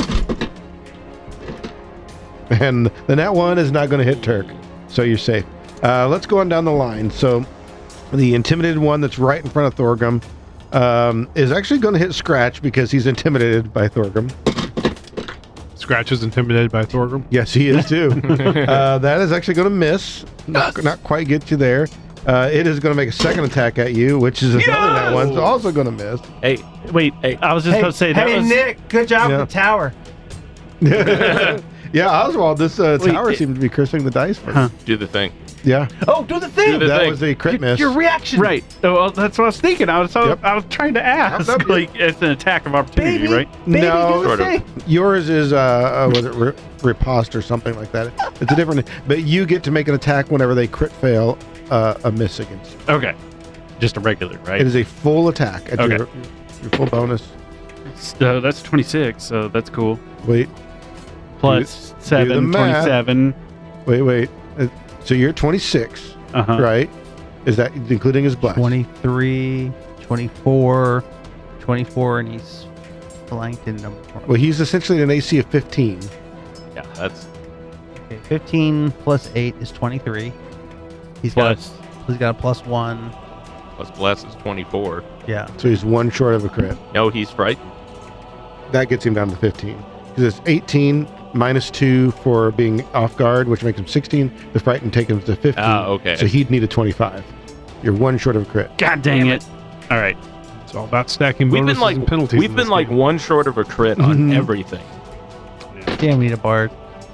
A: And the nat 1 is not going to hit Turk. So you're safe. Let's go on down the line. So the intimidated one that's right in front of Thorgrim is actually going to hit Scratch because he's intimidated by Thorgrim.
C: Scratch is intimidated by Thorgrim.
A: Yes, he is too. That is actually going to miss. Not quite get you there. It is going to make a second attack at you, which is another nat 1. It's also going to miss.
D: Hey,
F: Wait, I was just about to say that was.
B: Nick, good job
A: Yeah.
B: with the tower.
A: Yeah, Oswald, this tower
F: it-
A: seemed to be cursing the dice for you.
D: do the thing.
A: Yeah,
B: Oh, do the thing.
D: Do the
A: that
D: thing.
A: was a crit miss.
B: Your reaction.
F: Right. Oh, well, that's what I was thinking. I was trying to ask.
A: Yep, yep.
F: Like, it's an attack of opportunity,
B: Baby.
F: right?
B: Baby,
A: No,
B: do the
D: sort of.
B: thing.
A: Yours is was it riposte or something like that? It's a different. But you get to make an attack whenever they crit fail a miss against you.
F: Okay. Just a regular, right?
A: It is a full attack at
F: Okay.
A: your full bonus.
F: So that's 26, so that's cool.
A: Wait,
F: Plus
A: do the
F: 7,
A: math.
F: 27.
A: wait. So you're 26,
F: Uh-huh.
A: right? Is that including his blast?
B: 23, 24, 24, and he's flanked in number 4.
A: Well, he's essentially an AC of 15.
D: Yeah, that's
B: Okay, 15 plus 8 is 23. He's got a +1.
D: plus bless is 24.
B: Yeah.
A: So he's one short of a crit.
D: No, he's frightened.
A: That gets him down to 15. Because it's 18 minus 2 for being off guard, which makes him 16. The frightened take him to 15.
D: Ah, okay.
A: So he'd need a 25. You're one short of a crit.
F: God dang it. All right.
C: It's all about stacking
D: We've
C: bonuses
D: been like
C: and penalties.
D: we've
C: in
D: been
C: this
D: like
C: game.
D: one short of a crit on
A: Mhm.
D: everything.
B: Damn, we need a bard.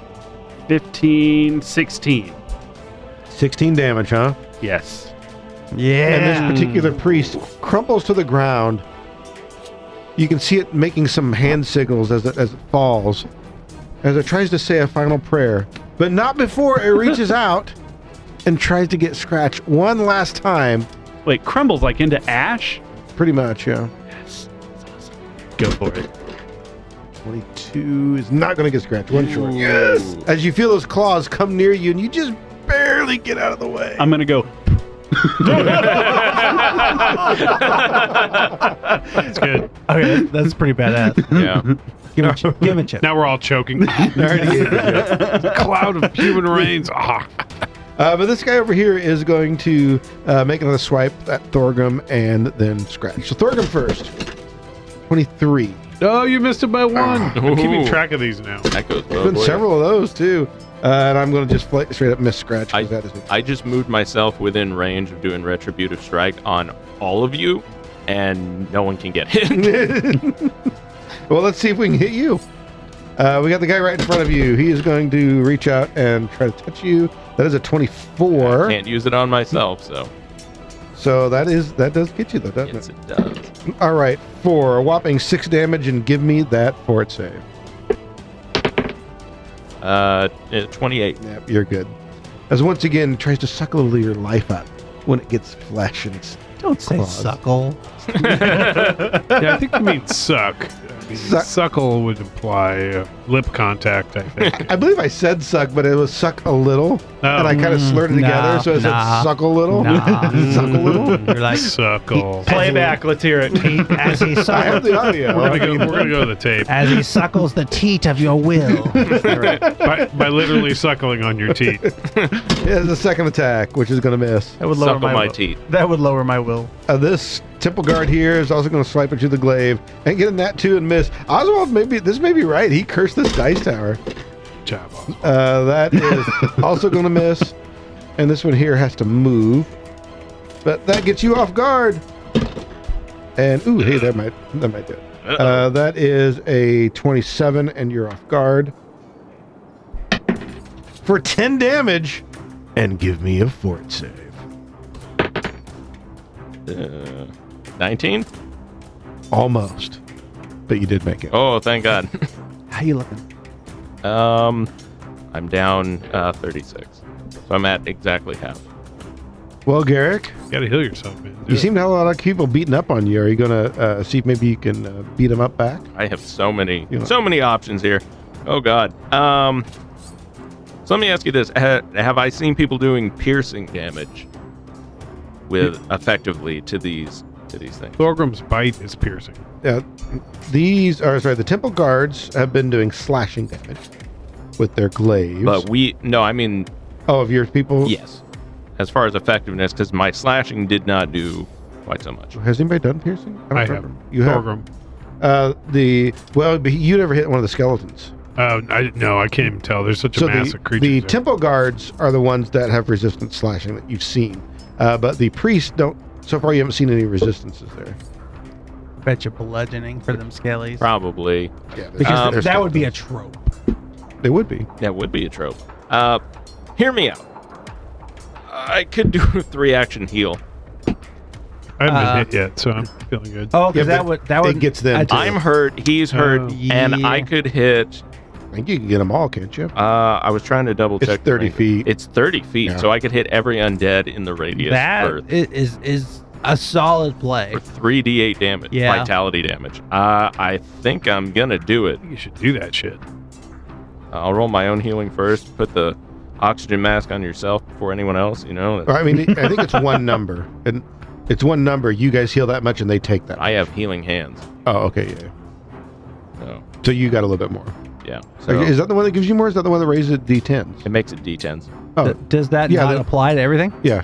F: 15, 16.
A: 16 damage, huh?
F: Yes.
B: Yeah.
A: And this particular priest crumples to the ground. You can see it making some hand signals as it falls, as it tries to say a final prayer, but not before it reaches out and tries to get Scratch one last time.
F: Wait, crumbles like into ash?
A: Pretty much, yeah.
F: Yes. That's awesome. Go for it.
A: 22 is not going to get Scratch. One short. Yes! As you feel those claws come near you, and you just barely get out of the way.
F: I'm going to go.
C: That's good.
B: Okay, that's pretty badass.
D: Yeah.
B: Give him, give him a chip.
C: Now we're all choking. Cloud of human rains. Ah.
A: But this guy over here is going to make another swipe at Thorgrim and then Scratch. So Thorgrim first. 23.
C: Oh, you missed it by one. I'm keeping
D: Ooh.
C: track of these now.
D: That goes
A: There's
D: well.
A: been several of those too. And I'm going to just straight up miss Scratch. 'cause that is
D: I just moved myself within range of doing retributive strike on all of you, and no one can get hit.
A: Well, let's see if we can hit you. We got the guy right in front of you. He is going to reach out and try to touch you. That is a 24.
D: Can't use it on myself, so
A: So that does get you though, doesn't
D: Yes,
A: it?
D: it does.
A: All right, for a whopping 6 damage, and give me that fort save.
D: 28.
A: Yep, you're good. As once again tries to suck a little of your life out when it gets flesh and it's
B: Don't say
A: claws.
B: suckle.
C: Yeah, I think you mean suck. I mean,
A: Suck.
C: suckle would imply lip contact, I think.
A: I believe I said suck, but it was suck a little, and I
C: Oh.
A: kind of slurred it together,
B: Nah,
A: so I said
B: nah.
A: suck a little.
B: Nah.
A: Suck a little.
B: You're like,
C: Suckle.
F: Playback. Let's hear it.
B: as he
A: I have the audio.
C: We're gonna go to the tape
B: as he suckles the teat of your will.
C: by literally suckling on your teeth.
A: Here's the second attack, which is going to miss.
B: That would lower
D: Suckle my
B: will.
D: teeth.
B: That would lower my will.
A: This temple guard here is also going to swipe into the glaive and get in that too and miss. Oswald, this may be right. He cursed this dice tower.
C: Job.
A: That is also going to miss, and this one here has to move, but that gets you off guard. And ooh, hey, that might do it. That is a 27, and you're off guard for 10 damage. And give me a fort save.
D: 19?
A: Almost, but you did make it.
D: Oh, thank God.
B: How you looking?
D: I'm down 36. So I'm at exactly half.
A: Well, Garrick,
C: You gotta heal yourself, man. Do
A: you
C: it.
A: seem to have a lot of people beating up on you. Are you gonna see if maybe you can beat them up back?
D: I have so many
A: You know.
D: so many options here. Oh God. So let me ask you this: have I seen people doing piercing damage with effectively to these things?
C: Thorgrim's bite is piercing.
A: The temple guards have been doing slashing damage with their glaives.
D: But I mean,
A: of your people?
D: yes. As far as effectiveness, because my slashing did not do quite so much.
A: Has anybody done piercing?
C: I
A: don't
C: have.
A: remember. You have?
C: Thorgrim.
A: But you never hit one of the skeletons.
C: No, I can't even tell. There's such a
A: So
C: massive creature.
A: the
C: there.
A: temple guards are the ones that have resistant slashing that you've seen. But the priests don't. So far, you haven't seen any resistances there.
B: Bet you bludgeoning for them skellies.
D: Probably.
A: Yeah,
B: Because
A: there's
B: that would be a
A: skeletons.
B: trope.
A: They would be.
D: That would be a trope. Hear me out. I could do a 3-action heal.
C: I haven't been hit yet, so I'm feeling good.
B: Oh, because
A: Yeah,
B: that would
A: it gets them too.
D: I'm hurt. He's hurt,
C: Oh.
D: and
B: Yeah.
D: I could hit.
A: I think you can get them all, can't you?
D: I was trying to double
A: It's
D: check.
A: 30 feet.
D: It's 30 feet,
A: Yeah.
D: so I could hit every undead in the radius
B: that
D: for
B: is a solid play.
D: 3d8 damage,
B: Yeah.
D: vitality damage. I think I'm gonna do it.
C: I think you should do that shit.
D: I'll roll my own healing first. Put the oxygen mask on yourself before anyone else. You know,
A: I mean, I think it's one number, and it's one number. You guys heal that much, and they take that.
D: I have healing hands.
A: Oh, okay, yeah.
D: So
A: So you got a little bit more.
D: yeah, so
A: Is that the one that gives you more? Or is that the one that raises it D10s?
D: it makes it d10s.
A: Oh,
B: Does that
A: Yeah,
B: not
A: that-
B: apply to everything?
A: yeah.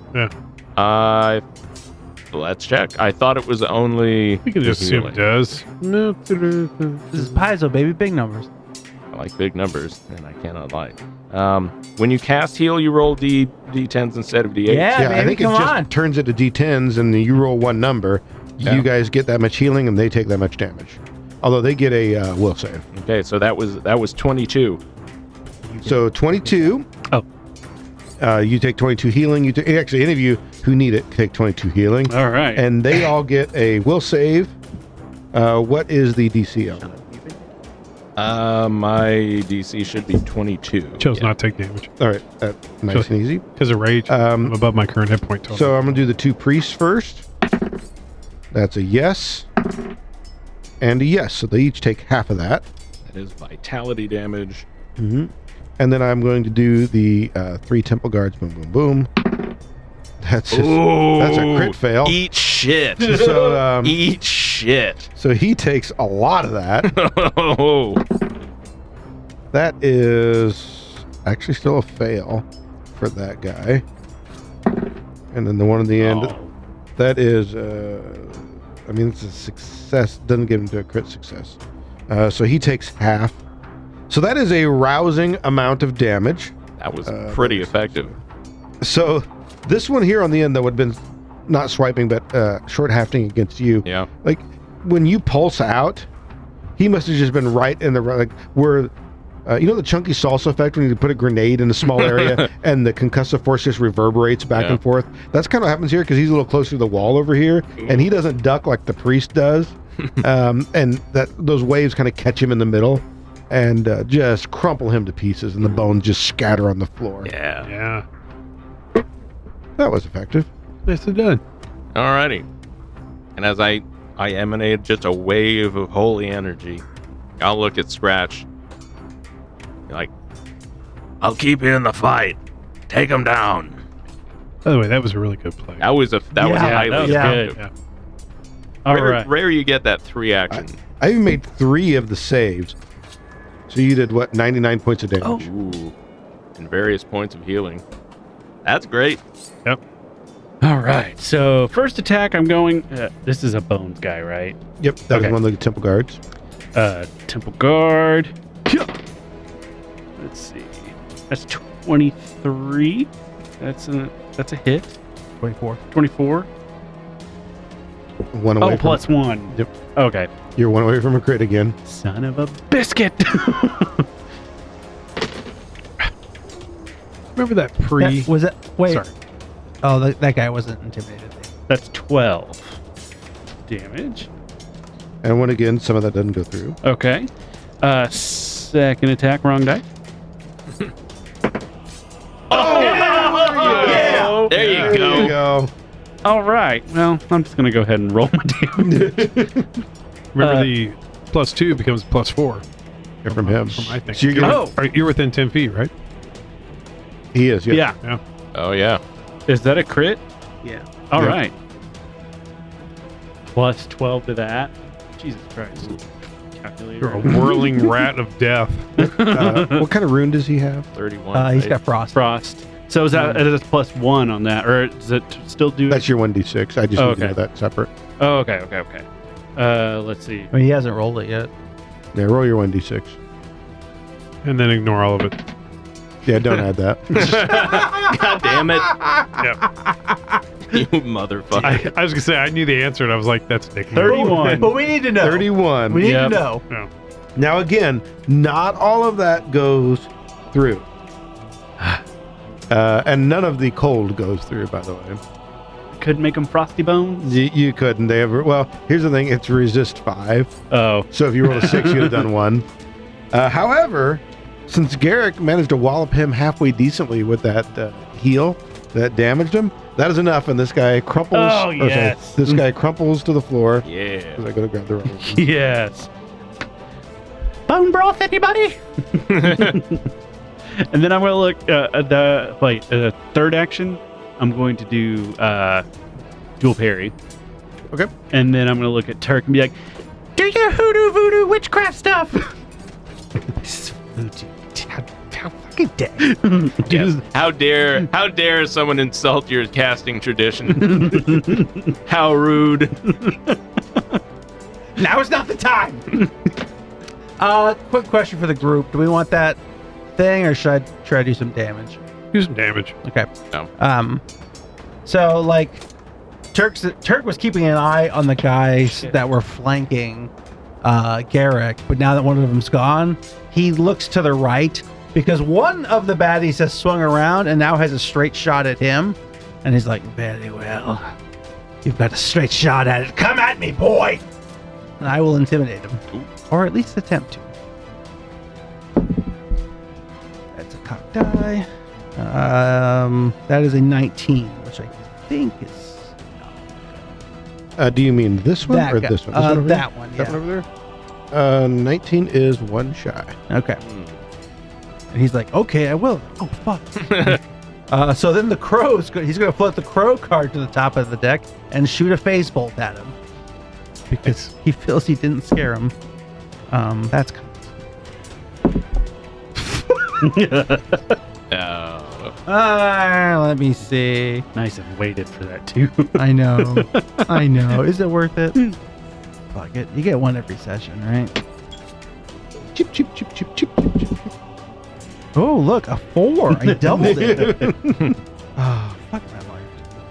D: Let's check. I thought it was only.
C: We can just assume it does.
B: This is Paizo, baby. Big numbers.
D: I like big numbers, and I cannot lie. When you cast heal, you roll d10s instead of d8s.
B: Yeah,
A: I
B: baby,
A: think it
B: come
A: just
B: on.
A: turns it to D10s, and you roll one number.
D: Yeah.
A: You guys get that much healing, and they take that much damage. Although they get a will save.
D: Okay, so that was 22.
A: So 22.
F: Oh.
A: You take 22 healing. Actually, any of you who need it take 22 healing,
F: All right.
A: and they all get a will save. What is the DC on it?
D: My DC should be 22.
C: Chose
D: Yeah.
C: not to take damage.
A: All right, nice
C: Sure.
A: and easy.
C: Because of rage, I'm above my current hit point total.
A: So I'm gonna do the 2 priests first. That's a yes and a yes. So they each take half of that.
D: That is vitality damage.
A: Mm-hmm. And then I'm going to do the 3 temple guards. Boom, boom, boom. That's a crit fail.
D: Eat shit.
A: So
D: Eat shit.
A: so he takes a lot of that.
D: Oh,
A: That is actually still a fail for that guy. And then the one at the end, that is, I mean, it's a success. Doesn't give him to a crit success. So he takes half. So that is a rousing amount of damage.
D: that was pretty effective.
A: So this one here on the end that would have been not swiping, but short hafting against you.
D: Yeah.
A: Like when you pulse out, he must have just been right in the like where You know the chunky salsa effect when you put a grenade in a small area and the concussive force just reverberates back
D: Yeah.
A: and forth? That's kind of what happens here because he's a little closer to the wall over here, and he doesn't duck like the priest does. And those waves kind of catch him in the middle and just crumple him to pieces, and the bones just scatter on the floor.
D: Yeah.
C: Yeah.
A: That was effective.
C: Nicely done.
D: Alrighty. And as I emanate just a wave of holy energy, I'll look at Scratch. Like,
E: I'll keep you in the fight. Take him down.
C: By the way, that was a really good play.
D: that was highly
F: that was
D: effective.
F: good.
C: Yeah.
F: All
D: Rare,
F: right.
D: rare you get that 3 action.
A: I even made 3 of the saves. So you did what? 99 points of damage.
D: Ooh. And various points of healing. That's great.
F: All right. So first attack, I'm going. This is a bones guy, right?
A: Yep, that
F: Okay.
A: was one of the temple guards.
F: Temple guard. Let's see. That's 23. That's a hit.
B: 24.
F: 24.
A: One away
F: Oh,
A: from
F: plus 1.
A: Yep.
F: Okay.
A: You're one away from a crit again.
F: Son of a biscuit.
C: Remember that pre?
B: Was it? Wait.
C: Sorry.
B: Oh, that guy wasn't intimidated.
F: That's 12 damage.
A: And one again, some of that doesn't go through.
F: Okay. Second attack, wrong die.
D: Yeah. There you
A: There
D: go.
A: you go.
F: All right. Well, I'm just gonna go ahead and roll my damage.
C: Remember the +2 becomes +4
A: You're from him.
C: from my thing.
A: So you're gonna,
C: You're within 10 feet, right?
A: He is, yeah.
F: Yeah.
D: Oh, yeah.
F: Is that a crit?
B: Yeah.
F: All
A: Yeah.
F: right. Plus 12 to that. Jesus Christ. Calculator.
C: You're a whirling rat of death.
A: What kind of rune does he have?
D: 31.
B: He's
D: save.
B: got frost.
F: Frost. So is that is plus 1 on that, or does it still do?
A: That's your 1d6. I just need
F: Okay.
A: to know that separate.
F: Oh, okay. Let's see.
B: I mean, he hasn't rolled it yet.
A: Yeah, roll your 1d6.
C: And then ignore all of it.
A: Yeah, don't add that.
D: God damn it.
C: Yeah.
D: You motherfucker.
C: I was going to say, I knew the answer, and I was like, that's Nick.
F: 31.
B: But we need to know.
A: 31.
B: We need
F: Yep.
B: to know.
C: No.
A: Now, again, not all of that goes through. And none of the cold goes through, by the way.
F: Couldn't make them frosty bones.
A: You couldn't. They ever. Well, here's the thing. It's resist 5.
F: Oh,
A: So if you rolled a 6, you'd have done 1. However, since Garrick managed to wallop him halfway decently with that heal that damaged him, that is enough. And this guy crumples.
F: Oh,
A: or sorry,
F: yes.
A: this guy crumples to the floor.
D: Yeah.
A: Because I gotta grab the wrong one.
F: yes. Bone broth, anybody? And then I'm gonna look at the third action. I'm going to do dual parry.
A: Okay.
F: And then I'm gonna look at Turk and be like, "Do your hoodoo voodoo witchcraft stuff."
B: This is voodoo. How fucking dare.
D: Yes. How dare someone insult your casting tradition? How rude.
B: Now is not the time. Quick question for the group. Do we want that thing, or should I try to do some damage?
C: Do some damage.
B: Okay.
D: No.
B: So like Turk was keeping an eye on the guys
F: Shit.
B: that were flanking Garrick, but now that one of them's gone, he looks to the right because one of the baddies has swung around and now has a straight shot at him, and he's like, "Very well, you've got a straight shot at it. Come at me, boy!" And I will intimidate him,
D: Ooh.
B: or at least attempt to. That's a cock die. That is a 19, which I think is
A: Do you mean this one
B: that
A: or
B: guy.
A: this one? This one over
B: That
A: here?
B: one,
A: That
B: yeah.
A: one over there? 19 is 1 shy.
B: Okay.
D: Mm.
B: And he's like, "Okay, I will." Oh fuck. So then the crow's he's going to float the crow card to the top of the deck and shoot a phase bolt at him because he feels he didn't scare him. That's kind let me see.
F: Nice, I've waited for that too.
B: I know. I know. Is it worth it? Fuck it. You get one every session, right?
A: Chip, chip, chip, chip, chip, chip, chip, chip.
B: Oh, look, a 4. I doubled it. Oh, fuck my life.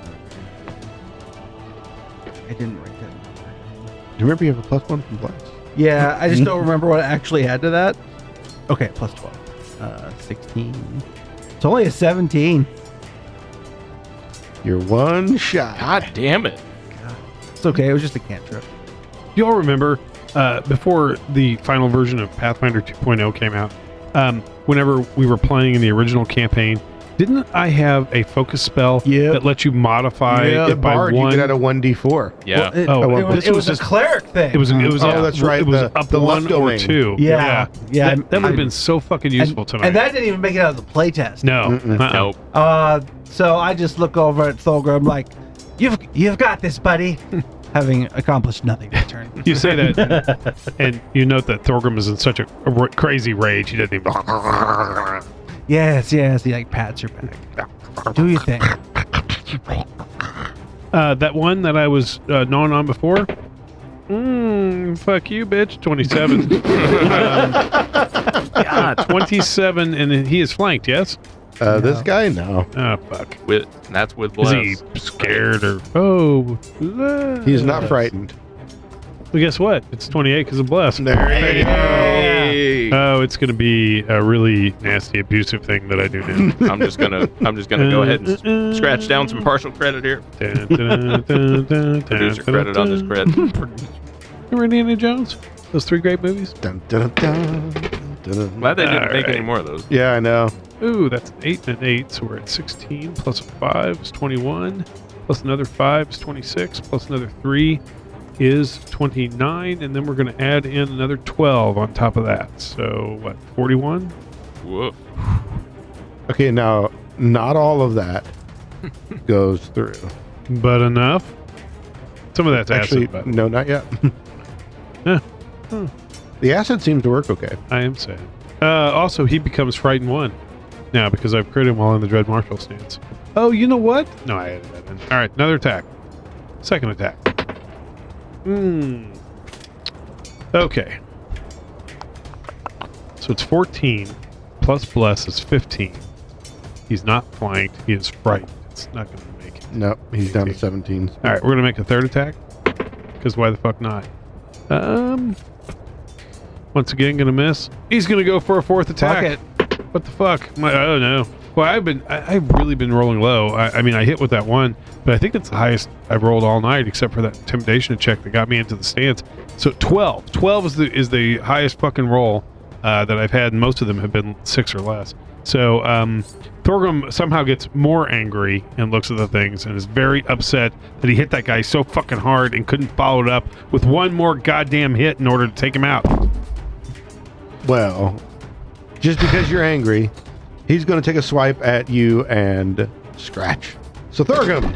B: I didn't write that number.
A: Do you remember you have a +1 from Blast?
B: Yeah, I just don't remember what I actually had to that. Okay, plus 12. 16. It's only a 17.
A: You're one shot.
D: God damn it.
B: It's okay. It was just a cantrip.
C: Do you all remember before the final version of Pathfinder 2.0 came out, whenever we were playing in the original campaign, didn't I have a focus spell
B: Yep.
C: that lets you modify
A: The
C: it by
A: bard,
C: one?
A: you get out a 1d4.
D: Yeah.
B: Well,
C: this
B: it
C: was
B: was a
C: just-
B: cleric thing.
C: It was
A: Oh, that's right,
C: It was
A: the-
C: up
A: the luck
C: one or
A: domain.
C: two.
B: Yeah. Yeah.
C: That would have been so fucking useful tonight.
B: And that didn't even make it out of the playtest.
C: no,
A: Mm-mm.
C: uh-uh.
D: Nope.
B: So I just look over at Thulgrim like, you've got this, buddy. Having accomplished nothing that turn.
C: You say that, and you note that Thorgrim is in such a crazy rage. He doesn't even.
B: Yes. He like pats your back. Do you think?
C: That one that I was gnawing on before. Fuck you, bitch. 27.
D: God.
C: 27, and he is flanked. Yes.
A: This guy? No.
C: Oh fuck.
D: That's with
C: Is
D: bless.
C: he scared or? Oh.
A: He's not frightened.
C: Well, guess what? It's 28 because of bless.
A: There you go.
D: Hey.
C: Oh, it's going to be a really nasty, abusive thing that I do now.
D: I'm just gonna go ahead and scratch down some partial credit here. Producer credit on this credit.
C: Remember Indiana Jones? Those 3 great movies?
A: Dun, dun, dun, dun, dun.
D: Glad they didn't make
C: Alright.
D: any more of those.
A: Yeah, I know.
C: Ooh, that's an 8 and an 8, so we're at 16, plus a 5 is 21, plus another 5 is 26, plus another 3 is 29, and then we're going to add in another 12 on top of that. So, what, 41?
D: Woof.
A: Okay, now, not all of that goes through.
C: But enough. Some of that's
A: Actually,
C: acid, but
A: no, not yet.
C: Yeah.
A: The acid seems to work okay.
C: I am sad. Also, he becomes frightened 1 now because I've crit him while in the Dread Marshal stance. Oh, you know what? No, I added that in. All right, another attack. Second attack. Okay. So it's 14 plus bless is 15. He's not flanked. He is frightened. It's not going to make it.
A: Nope, he's down to 17.
C: All right, we're going to make a third attack because why the fuck not? Once again, going to miss. He's going to go for a fourth attack. What the fuck? I don't know. Well, I've really been rolling low. I mean, I hit with that one, but I think it's the highest I've rolled all night, except for that intimidation check that got me into the stance. So 12. 12 is the highest fucking roll that I've had, and most of them have been 6 or less. So Thorgrim somehow gets more angry and looks at the things and is very upset that he hit that guy so fucking hard and couldn't follow it up with one more goddamn hit in order to take him out.
A: Well, just because you're angry, he's going to take a swipe at you and scratch. So Thorgrim,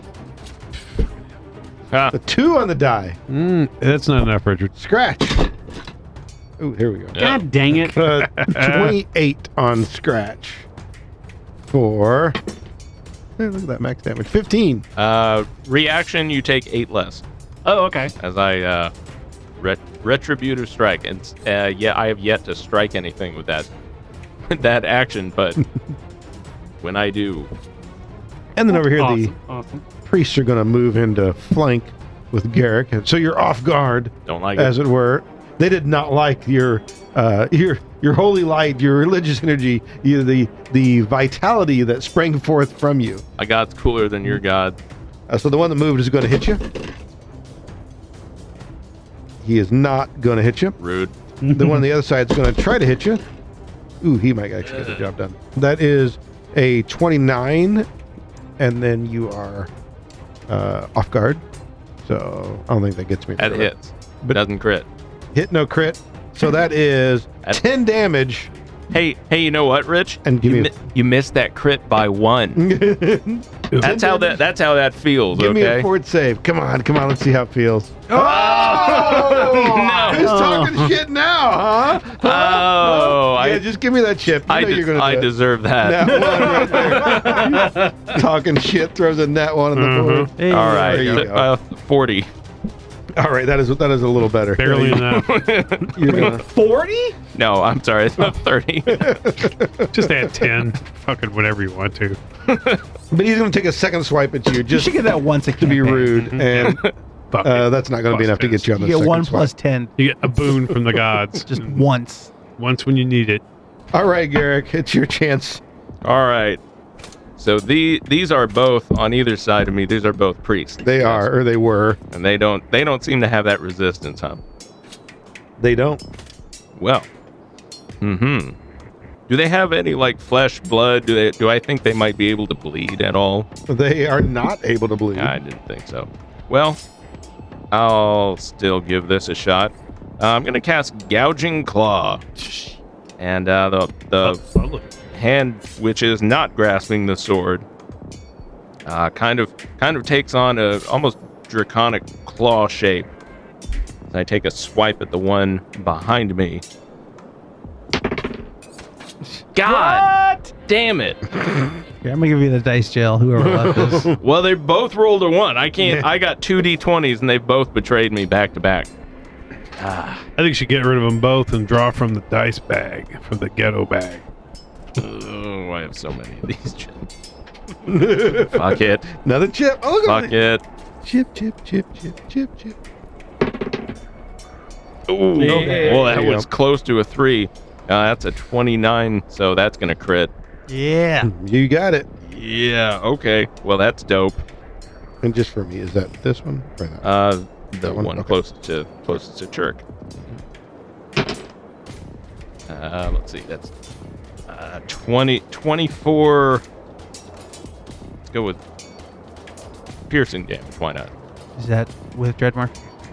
D: Ah,
A: a 2 on the die.
C: That's not enough, Richard.
A: Scratch. Ooh, here we go.
D: yeah.
F: God dang it.
A: 28 on scratch. For... Hey, look at that max damage. 15.
D: Reaction, you take 8 less.
F: Oh, okay.
D: As I retributive strike, and yeah, I have yet to strike anything with that action, but when I do,
A: And then over here,
F: Awesome.
A: the
F: Awesome.
A: priests are going to move into flank with Garrick. And so you're off guard,
D: don't like
A: as
D: it.
A: it were. They did not like your holy light, your religious energy, the vitality that sprang forth from you.
D: My god's cooler than your god.
A: So the one that moved is going to hit you. He is not going to hit you.
D: Rude.
A: The one on the other side is going to try to hit you. Ooh, he might actually get the job done. That is a 29, and then you are off guard. So I don't think that gets me.
D: That
A: through it.
D: hits,
A: But-
D: but doesn't crit.
A: Hit, no crit. So that is
D: That's-
A: 10 damage.
D: Hey, you know what, Rich?
A: And give
D: you,
A: me
D: you missed that crit by 1.
A: Give
D: That's how that feels.
A: me
D: Okay.
A: a fort save. Come on, let's see how it feels.
D: No.
A: Who's talking shit now, huh?
D: Oh,
A: Yeah, just give me that chip. You know you're going to
D: I
A: do it.
D: deserve that.
A: Nat 1 right there. Talking shit, throws a nat 1 on the board.
B: Hey.
D: All right,
A: There you go.
D: 40.
A: All right, that is a little better.
C: Barely enough.
A: You're gonna,
F: 40?
D: No, I'm sorry, it's not 30.
C: Just add 10. Fucking whatever you want to.
A: but he's going to take a second swipe at you
B: You
A: just
B: should get that once a
A: to be
B: campaign.
A: rude, and
C: Fuck it.
A: that's not going to be enough to get you on
B: You
A: the
B: get
A: second
B: 1
A: swipe.
B: plus 10.
C: You get a boon from the gods.
B: Just once.
C: once when you need it.
A: All right, Garrick, it's your chance.
D: All right. So these are both on either side of me. These are both priests.
A: They are, or they were.
D: And they don't seem to have that resistance, huh?
A: They don't.
D: Well. Mm-hmm. Do they have any like flesh, blood? Do I think they might be able to bleed at all?
A: They are not able to bleed.
D: I didn't think so. Well, I'll still give this a shot. I'm gonna cast Gouging Claw, and the
C: Lovely.
D: hand which is not grasping the sword kind of takes on a almost draconic claw shape. As I take a swipe at the one behind me. God damn it!
B: Here, I'm gonna give you the dice jail. Whoever left this.
D: Well, they both rolled a 1. I can't. I got 2 d20s, and they both betrayed me back to back.
C: I think you should get rid of them both and draw from the dice bag, from the ghetto bag.
D: Oh, I have so many of these chips. Fuck it.
A: Another chip. Oh, look at
D: Fuck it.
A: Chip, chip, chip, chip, chip, chip.
D: Ooh.
B: Okay.
D: Well, that
A: There you
D: was
A: go.
D: close to a 3. That's a 29, so that's gonna crit.
B: Yeah.
A: You got it.
D: Yeah. Okay. Well, that's dope.
A: And just for me, is that this one? Or that?
D: The
A: That one?
D: one
A: Okay.
D: closest to Chirk. Let's see. That's 24. Let's go with piercing damage. Why not?
B: Is that with Dreadmar?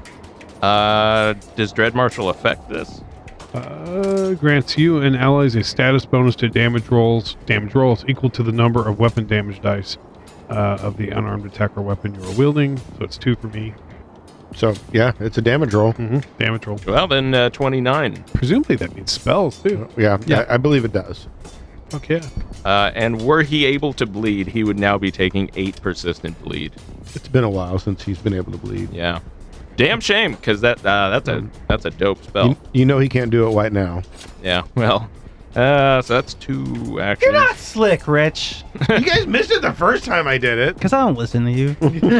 D: Does Dread Marshal affect this?
C: Grants you and allies a status bonus to damage rolls equal to the number of weapon damage dice of the unarmed attacker weapon you are wielding. So it's 2 for me.
A: So, yeah, it's a damage roll.
C: Damage roll.
D: Well, then 29.
C: Presumably that means spells too.
A: Yeah,
C: Yeah.
A: I believe it does.
C: Fuck yeah.
D: And were he able to bleed, he would now be taking 8 persistent bleed.
A: It's been a while since he's been able to bleed.
D: Yeah. Damn shame, because that's a dope spell.
A: You know he can't do it right now.
D: Yeah. Well, so that's 2 actions.
B: You're not slick, Rich.
A: You guys missed it the first time I did it.
B: Because I don't listen to you.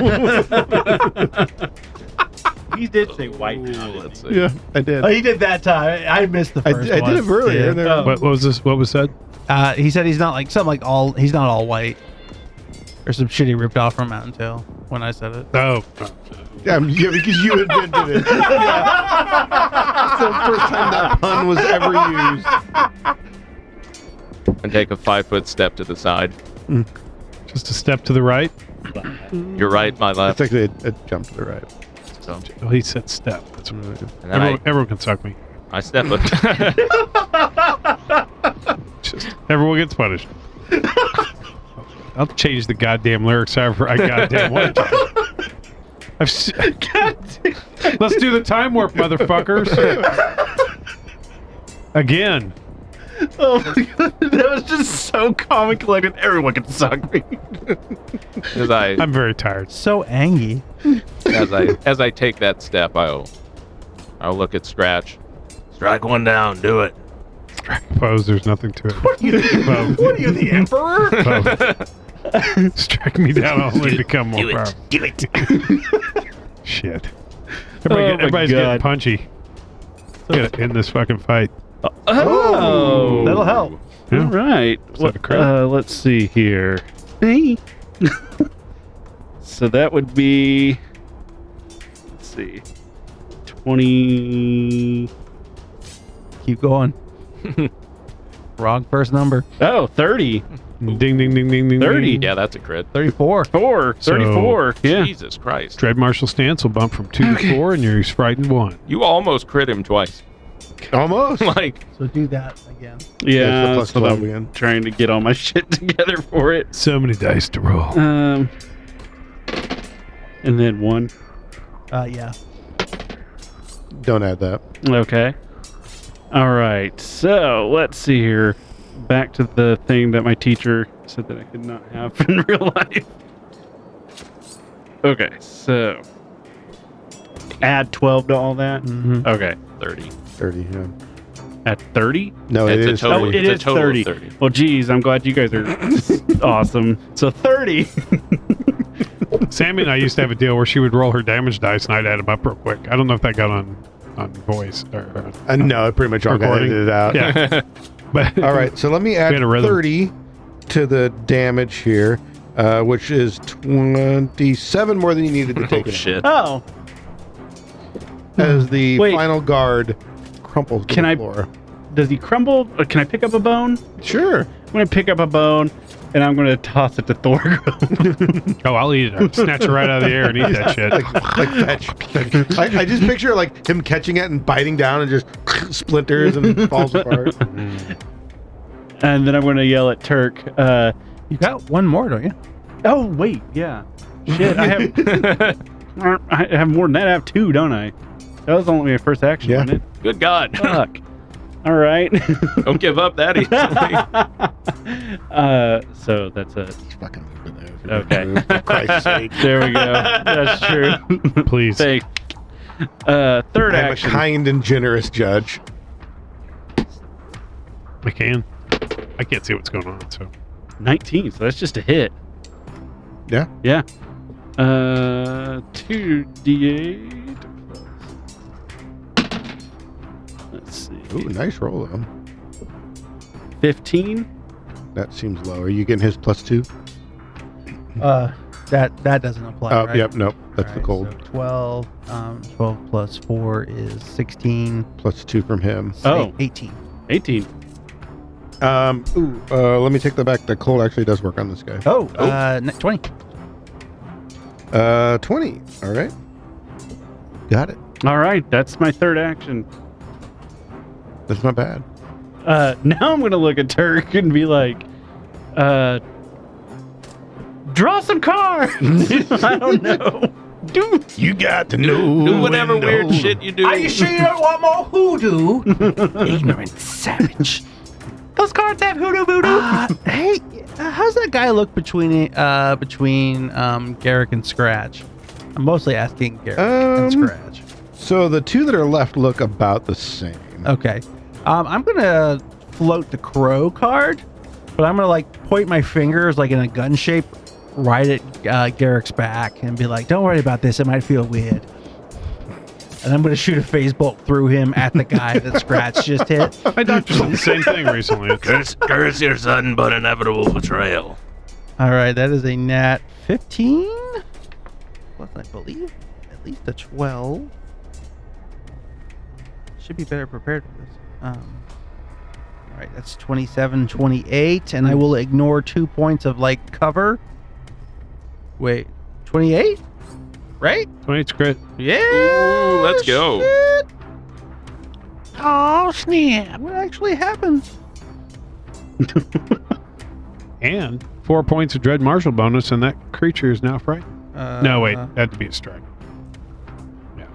F: He did say white.
D: Let's see.
A: Yeah, I did.
B: Oh, he did that time. I missed the
A: I
B: first
A: did
B: one.
A: it earlier.
B: Yeah.
A: There.
C: What was this? What was said?
B: He said he's not like something like all. He's not all white. Or some shit he ripped off from Mountain Tail when I said it.
C: Oh.
A: Yeah, because you invented it. Yeah. It's the first time that pun was ever used.
D: And take a 5-foot step to the side.
C: Just a step to the right.
D: You're right, my
A: It's
D: left.
A: actually a jump to the right.
D: So,
C: Oh, he said step. That's what
D: and then
C: everyone can suck me.
D: I step a
C: Just everyone gets punished. I'll change the goddamn lyrics however I goddamn want. Let's do the time warp, motherfuckers. Again.
F: Oh my god, that was just so comic. Like everyone can suck me.
D: as I
C: I'm very tired.
B: So angy.
D: as I take that step, I'll look at Scratch.
E: Strike one down. Do it.
C: Suppose there's nothing to it.
B: What are you, the Emperor?
C: Strike me down, I'll only become more powerful.
E: Do it.
C: Shit.
F: Oh my
C: Everybody's
F: God.
C: getting punchy. Gotta end this fucking fight.
F: Oh,
B: That'll help.
C: Yeah.
F: All right.
C: that a crit?
F: Let's see here. Hey. So that would be. Let's see. 20.
B: Keep going. Wrong first number.
F: Oh, 30.
C: Ding, ding, ding, ding, ding.
F: 30.
C: ding.
D: Yeah, that's a crit.
B: 34.
F: 34. Yeah.
D: Jesus Christ.
C: Dread Marshal stance will bump from 2 to 4, and you're frightened 1.
D: You almost crit him twice.
A: Almost.
D: Like,
B: So do that again.
F: Yeah.
A: Plus
F: That's what
A: 12
F: I'm
A: again.
F: trying to get all my shit together for it.
C: So many dice to roll.
F: And then 1.
B: Yeah.
A: Don't add that.
F: Okay. All right. So let's see here. Back to the thing that my teacher said that I could not have in real life. Okay. So add 12 to all that.
B: Mm-hmm.
F: Okay.
D: 30.
A: 30, yeah.
F: At 30?
A: No,
D: It's
A: it
D: a
A: is
D: total.
F: Oh,
A: 30.
F: it
D: It's a
F: is
D: total of
F: 30.
D: 30.
F: Well, geez, I'm glad you guys are awesome. So 30.
C: Sammy and I used to have a deal where she would roll her damage dice, and I'd add them up real quick. I don't know if that got on voice. Or,
A: No, it pretty much all got
C: Recording?
A: edited out.
C: yeah. But
A: All right, so let me add
C: We had a rhythm.
A: 30 to the damage here, which is 27 more than you needed to take
D: Oh
A: it.
D: shit.
F: Oh,
A: As the
F: Wait.
A: final guard crumples to
F: Can
A: the
F: I-
A: floor.
F: does he crumble? Or can I pick up a bone?
A: Sure.
F: I'm gonna pick up a bone, and I'm gonna toss it to Thorgrim.
C: oh, I'll eat it. I'll snatch it right out of the air and eat that shit.
A: Like fetch. I just picture like him catching it and biting down and just splinters and falls apart.
F: And then I'm gonna yell at Turk.
B: You got one more, don't you?
F: Oh wait, yeah. Shit, I have more than that. I have 2, don't I? That was only my first action,
A: Yeah.
F: wasn't it?
D: Good God.
F: Fuck. All right.
D: Don't give up that easily.
F: So that's a.
A: Fucking over there.
F: Okay.
A: For Christ's sake.
F: There we go. That's true.
C: Please.
F: Thanks. Third
A: I'm a
F: action.
A: kind and generous judge.
C: I can. I can't see what's going on. So
F: 19. So that's just a hit.
A: Yeah.
F: Yeah. 2d8. Let's see.
A: Ooh, nice roll though.
F: 15.
A: That seems low. Are you getting his +2?
B: That doesn't apply.
A: Oh,
B: right?
A: yep, nope. That's the
B: Alright,
A: cold.
B: So 12. 12 plus 4 is 16.
A: +2 from him.
F: Oh.
B: 18.
F: 18.
A: Let me take that back. The cold actually does work on this guy.
B: Oh, 20.
A: 20. All right. Got it.
F: All right. That's my third action.
A: That's not bad.
F: Now I'm going to look at Turk and be like, draw some cards. I don't know.
A: You got to know.
D: Do whatever weird shit you do.
B: Are you sure you don't want more hoodoo? Ignorant savage.
F: Those cards have hoodoo voodoo.
B: Hey, how's that guy look between Garrick and Scratch? I'm mostly asking Garrick and Scratch.
A: So the two that are left look about the same.
B: Okay. I'm gonna float the crow card, but I'm gonna like point my fingers like in a gun shape right at Garrick's back and be like, "Don't worry about this. It might feel weird." And I'm gonna shoot a phase bolt through him at the guy that Scratch just hit.
C: my doctor said the same thing recently.
E: Curse your sudden but inevitable betrayal.
B: All right, that is a nat 15. Plus, I believe at least a 12. Should be better prepared for this. All right, that's 27, 28, and I will ignore 2 points of like cover. Wait, 28? Right?
C: 28's crit.
B: Yeah.
D: Ooh, let's go.
B: Shit. Oh snap! What actually happened?
C: And 4 points of Dread Marshal bonus, and that creature is now frightened. No, wait. That had to be a strike. Yeah.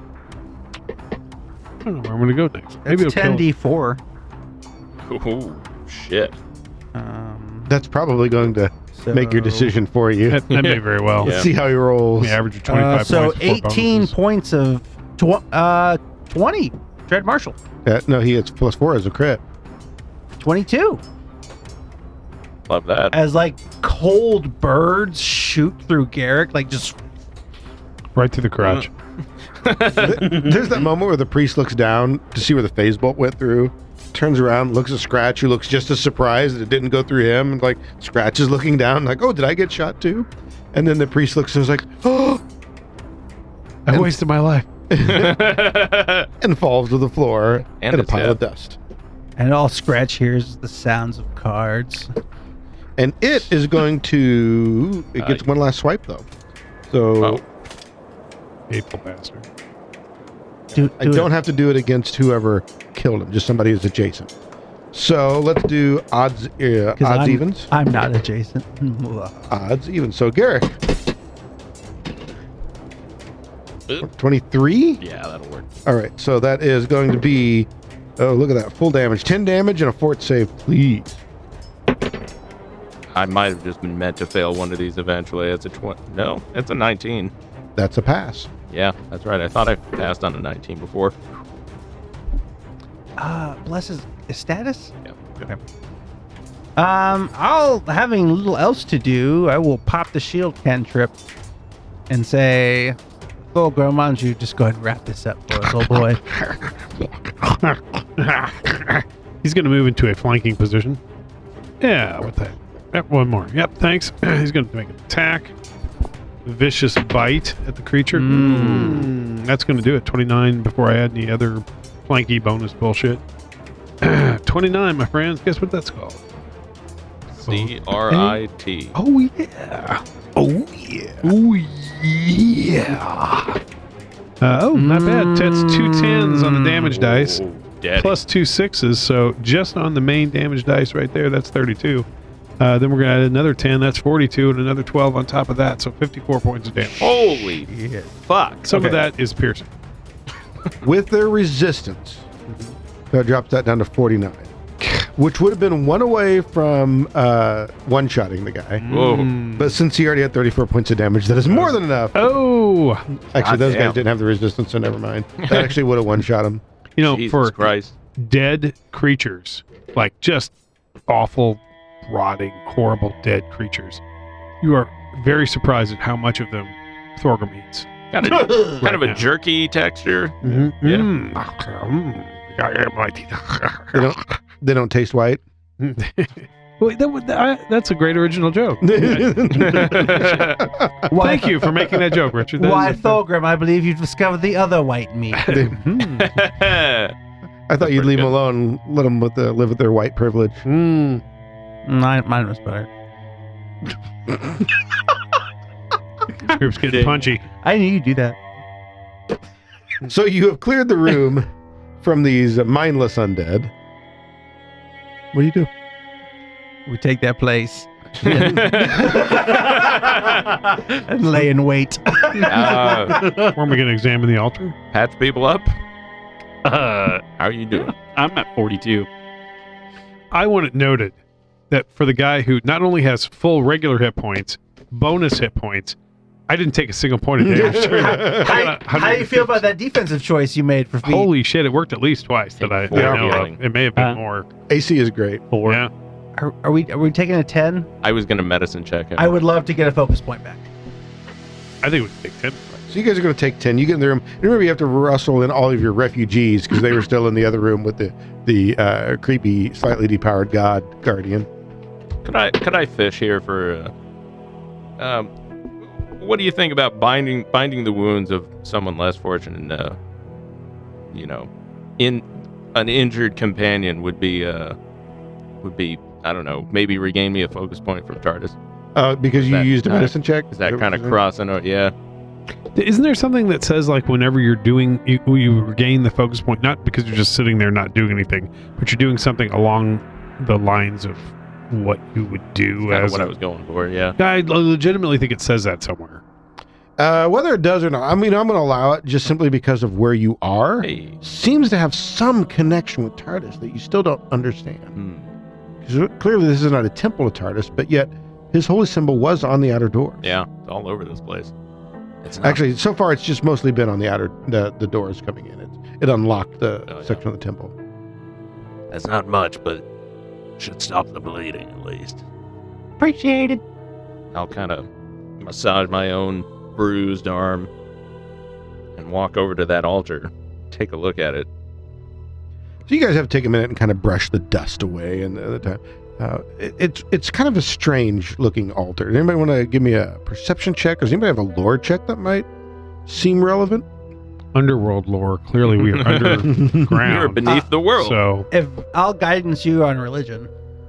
C: I don't know where I'm going to go next. Maybe
B: It's
C: it'll kill.
B: 10d4.
D: Ooh, shit.
A: That's probably going to make your
B: So-
A: decision for you.
C: That may very well.
A: Let's see how he rolls.
C: The average of 25
B: so
C: points. 4
B: 18
C: bonuses.
B: points of 20 Dread Marshal.
A: No, he gets +4 as a crit.
B: 22
D: Love that.
B: as like cold birds shoot through Garrick, like just
C: Right through the crotch.
A: There's that moment where the priest looks down to see where the phase bolt went through, turns around, looks at Scratch, who looks just as surprised that it didn't go through him, and like Scratch is looking down, like, "Oh, did I get shot too?" And then the priest looks and is like, "Oh,"
C: I wasted my life.
A: and falls to the floor
D: And
A: in a
D: it's
A: pile of
D: dead.
A: dust.
B: and all Scratch hears is the sounds of cards.
A: And it is going to. It gets one last swipe though. So
D: Oh.
C: Hateful bastard.
A: I don't have to do it against whoever killed him, just somebody who's adjacent. So let's do odds evens.
B: I'm not adjacent.
A: Odds evens. So Garrick, 23.
D: Yeah, that'll work.
A: All right, so that is going to be, oh, look at that, full damage, 10 damage and a fort save, please.
D: I might have just been meant to fail one of these eventually. It's a 20. No, it's a 19.
A: That's a pass.
D: Yeah, that's right. I thought I passed on a 19 before.
B: Bless his status.
D: Yeah.
B: Okay. I'll having little else to do. I will pop the shield cantrip and say, Thorgrim, why don't you just go ahead and wrap this up for us, old boy?
C: He's going to move into a flanking position. Yeah, what the heck? Yep, one more. Yep, thanks. He's going to make an attack. Vicious bite at the creature. That's going to do it. 29 before I add any other flanky bonus bullshit. 29, my friends. Guess what that's called?
D: CRIT.
C: Oh, yeah. Oh, yeah. Oh, yeah. Not bad. That's 2 10s on the damage dice.
D: Oh, daddy.
C: Plus 2 6s. So just on the main damage dice right there, that's 32. Then we're going to add another 10. That's 42. And another 12 on top of that. So 54 points of damage.
D: Holy fuck.
C: Some of that is piercing.
A: With their resistance, that drops that down to 49, which would have been 1 away from one-shotting the guy.
D: Whoa.
A: But since he already had 34 points of damage, that is more than enough.
C: Oh!
A: Actually, those
D: Goddamn.
A: guys didn't have the resistance, so never mind. That actually would have one-shot him.
C: You know,
D: Jesus
C: for
D: Christ.
C: dead creatures, like just awful, rotting, horrible dead creatures, you are very surprised at how much of them Thorgrim eats.
D: Kind of
C: Right
D: a
C: now.
D: jerky texture.
C: Yeah.
A: They don't taste white.
C: Wait, that's a great original joke. Thank you for making that joke, Richard. That
B: Why,
C: is a-
B: Thorgrim, I believe you've discovered the other white meat.
A: I thought you'd leave them alone, let them live with their white privilege.
C: Mm.
B: Mine was better.
C: This group's getting punchy.
B: I knew you'd do that.
A: So you have cleared the room from these mindless undead. What do you do?
B: We take that place. And lay in wait.
C: Where am we going to examine the altar?
D: Patch people up.
F: Uh,
D: How are you doing?
F: I'm at 42.
C: I want it noted that for the guy who not only has full regular hit points, bonus hit points, I didn't take a single point of damage.
B: How do you feel about that defensive choice you made for feet?
C: Holy shit, it worked at least twice that I know
D: healing.
C: of. It may have been more.
A: AC is great.
F: 4.
C: Yeah.
B: Are we taking a 10?
D: I was going to medicine check him.
B: I would love to get a focus point back.
C: I think it would take 10.
A: So you guys are going to take 10. You get in the room. Remember, you have to rustle in all of your refugees because they were still in the other room with the creepy, slightly depowered god guardian.
D: Could I fish here for? What do you think about binding the wounds of someone less fortunate? In an injured companion would be I don't know, maybe regain me a focus point from TARDIS.
A: Because you
D: That-
A: used a medicine check.
D: Is that kind of crossing? Yeah.
C: Isn't there something that says like whenever you're doing, you regain the focus point, not because you're just sitting there not doing anything, but you're doing something along the lines of what you would do
D: Kind of
C: as
D: what I was going for. Yeah.
C: I legitimately think it says that somewhere.
A: Whether it does or not, I mean, I'm going to allow it just simply because of where you are.
D: Hey.
A: Seems to have some connection with TARDIS that you still don't understand.
D: Hmm.
A: 'Cause clearly, this is not a temple of TARDIS, but yet his holy symbol was on the outer door.
D: Yeah. It's all over this place. It's not,
A: Actually, so far, it's just mostly been on the doors coming in. It unlocked the
D: Oh, yeah.
A: section of the temple.
E: That's not much, but should stop the bleeding at least.
B: Appreciated.
D: I'll kind of massage my own bruised arm and walk over to that altar, take a look at it.
A: So you guys have to take a minute and kind of brush the dust away. And the time, it's kind of a strange looking altar. Does anybody want to give me a perception check? Does anybody have a lore check that might seem relevant?
C: Underworld lore. Clearly, we are underground.
D: You're beneath the world.
C: So
B: If I'll guidance you on religion.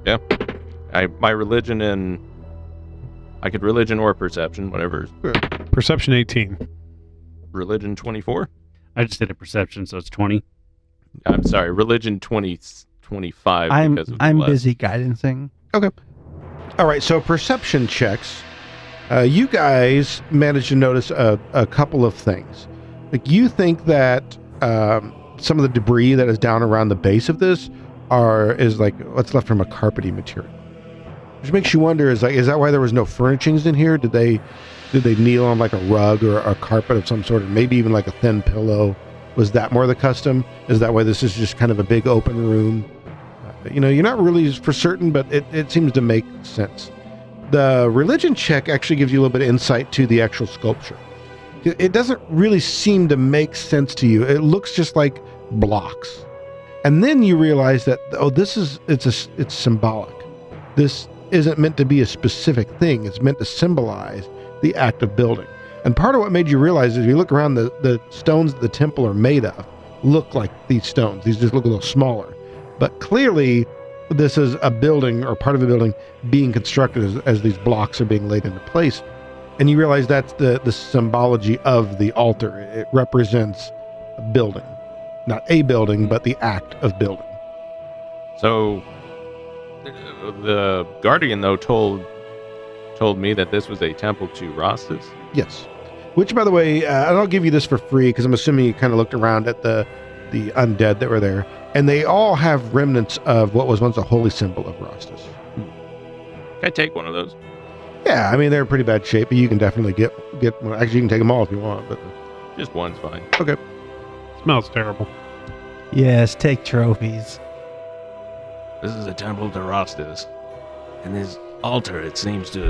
D: My religion and I could religion or perception, whatever.
C: perception 18.
D: Religion 24.
F: I just did a perception, so it's 20.
D: I'm sorry, religion 25.
B: I'm
D: because of the less.
B: busy guidancing.
A: All right, so perception checks. You guys managed to notice a couple of things. Like you think that some of the debris that is down around the base of this is like what's left from a carpety material, which makes you wonder: is that why there was no furnishings in here? Did they kneel on like a rug or a carpet of some sort, or maybe even like a thin pillow? Was that more the custom? Is that why this is just kind of a big open room? You're not really for certain, but it seems to make sense. The religion check actually gives you a little bit of insight to the actual sculpture. It doesn't really seem to make sense to you. It looks just like blocks. And then you realize that, it's symbolic. This isn't meant to be a specific thing. It's meant to symbolize the act of building. And part of what made you realize is if you look around, the stones that the temple are made of look like these stones. These just look a little smaller. But clearly, this is a building or part of a building being constructed as these blocks are being laid into place. And you realize that's the symbology of the altar. It represents a building. Not a building, but the act of building.
D: So the guardian, though, told me that this was a temple to Rostas.
A: Yes. Which, by the way, and I'll give you this for free because I'm assuming you kind of looked around at the undead that were there, and they all have remnants of what was once a holy symbol of Rostas.
D: Can I take one of those?
A: Yeah, I mean, they're in pretty bad shape, but you can definitely get one. Actually, you can take them all if you want, but
D: Just one's fine.
A: okay.
C: Smells terrible.
B: Yes, take trophies.
E: This is a temple to Rostas, and his altar, it seems to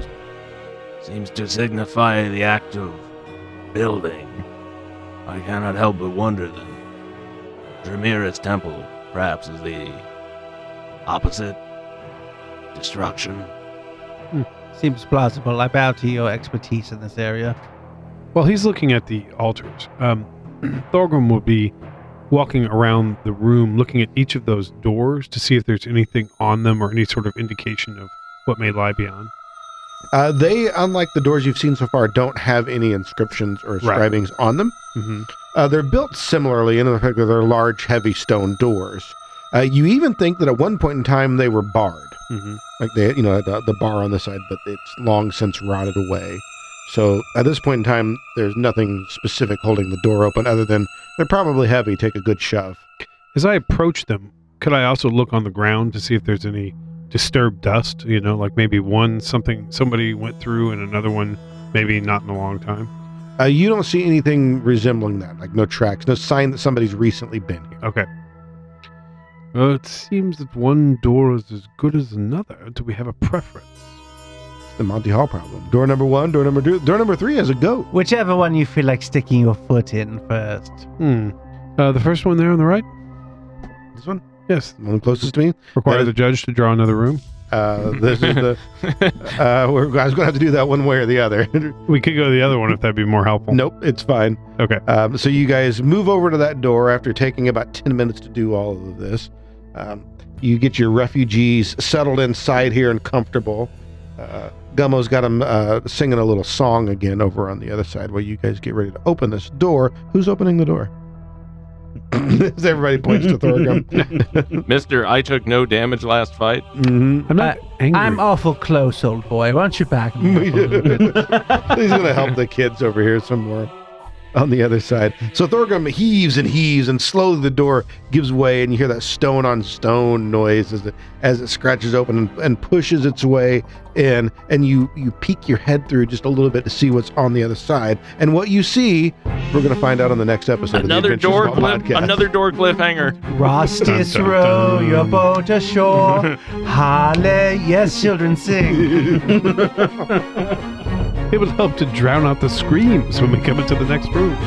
E: signify the act of building. I cannot help but wonder that Dramira's temple perhaps is the opposite. Destruction.
B: Seems plausible. I bow to your expertise in this area.
C: While he's looking at the altars, Thorgrim will be walking around the room looking at each of those doors to see if there's anything on them or any sort of indication of what may lie beyond.
A: They, unlike the doors you've seen so far, don't have any inscriptions or inscribings on them.
C: Mm-hmm.
A: They're built similarly in the fact that they're large, heavy stone doors. You even think that at one point in time they were barred.
C: Mm-hmm.
A: Like they, the bar on the side, but it's long since rotted away. So at this point in time, there's nothing specific holding the door open other than they're probably heavy. Take a good shove.
C: As I approach them, could I also look on the ground to see if there's any disturbed dust? Like maybe somebody went through and another one maybe not in a long time.
A: You don't see anything resembling that, like no tracks, no sign that somebody's recently been here.
C: Okay. Well, it seems that one door is as good as another. Do we have a preference?
A: The Monty Hall problem. Door number 1, door number 2, door number 3 has a goat.
B: Whichever one you feel like sticking your foot in first.
C: The first one there on the right?
A: This one?
C: Yes.
A: The one closest to me?
C: Require the judge to draw another room?
A: This is the... I was going to have to do that one way or the other.
C: We could go to the other one if that'd be more helpful.
A: Nope, it's fine.
C: Okay.
A: So you guys move over to that door after taking about 10 minutes to do all of this. You get your refugees settled inside here and comfortable. Gummo's got them singing a little song again over on the other side while you guys get ready to open this door. Who's opening the door? As everybody points to Thorgrim.
D: Mister, I took no damage last fight.
A: Mm-hmm.
C: I'm not angry.
B: I'm awful close, old boy. Why don't you back me up a little bit?
A: He's going to help the kids over here some more on the other side. So Thorgrim heaves, and slowly the door gives way, and you hear that stone on stone noise as it scratches open and pushes its way in, and you peek your head through just a little bit to see what's on the other side. And what you see, we're going to find out on the next episode
D: Another
A: of the
D: door
A: Adventures Vault podcast.
D: Another door cliffhanger.
B: Rostis,
C: Dun, dun,
B: row
C: dun.
B: your boat ashore. Halle, yes, children, sing.
C: It would help to drown out the screams when we come into the next room.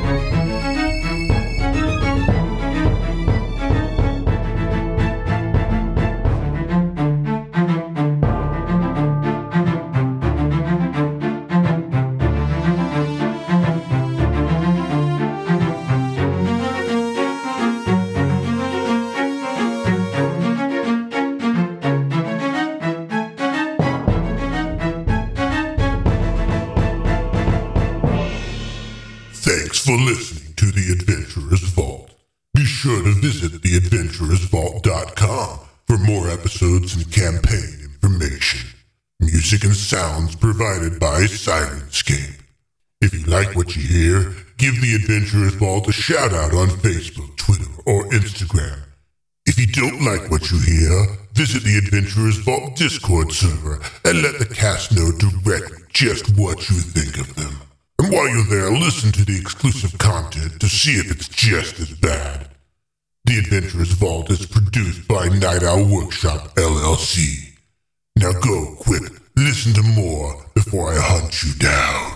G: Thanks for listening to The Adventurer's Vault. Be sure to visit theadventurersvault.com for more episodes and campaign information. Music and sounds provided by Sirenscape. If you like what you hear, give The Adventurer's Vault a shout out on Facebook, Twitter, or Instagram. If you don't like what you hear, visit the Adventurer's Vault Discord server and let the cast know directly just what you think of them. And while you're there, listen to the exclusive content to see if it's just as bad. The Adventurer's Vault is produced by Night Owl Workshop, LLC. Now go, quick, listen to more before I hunt you down.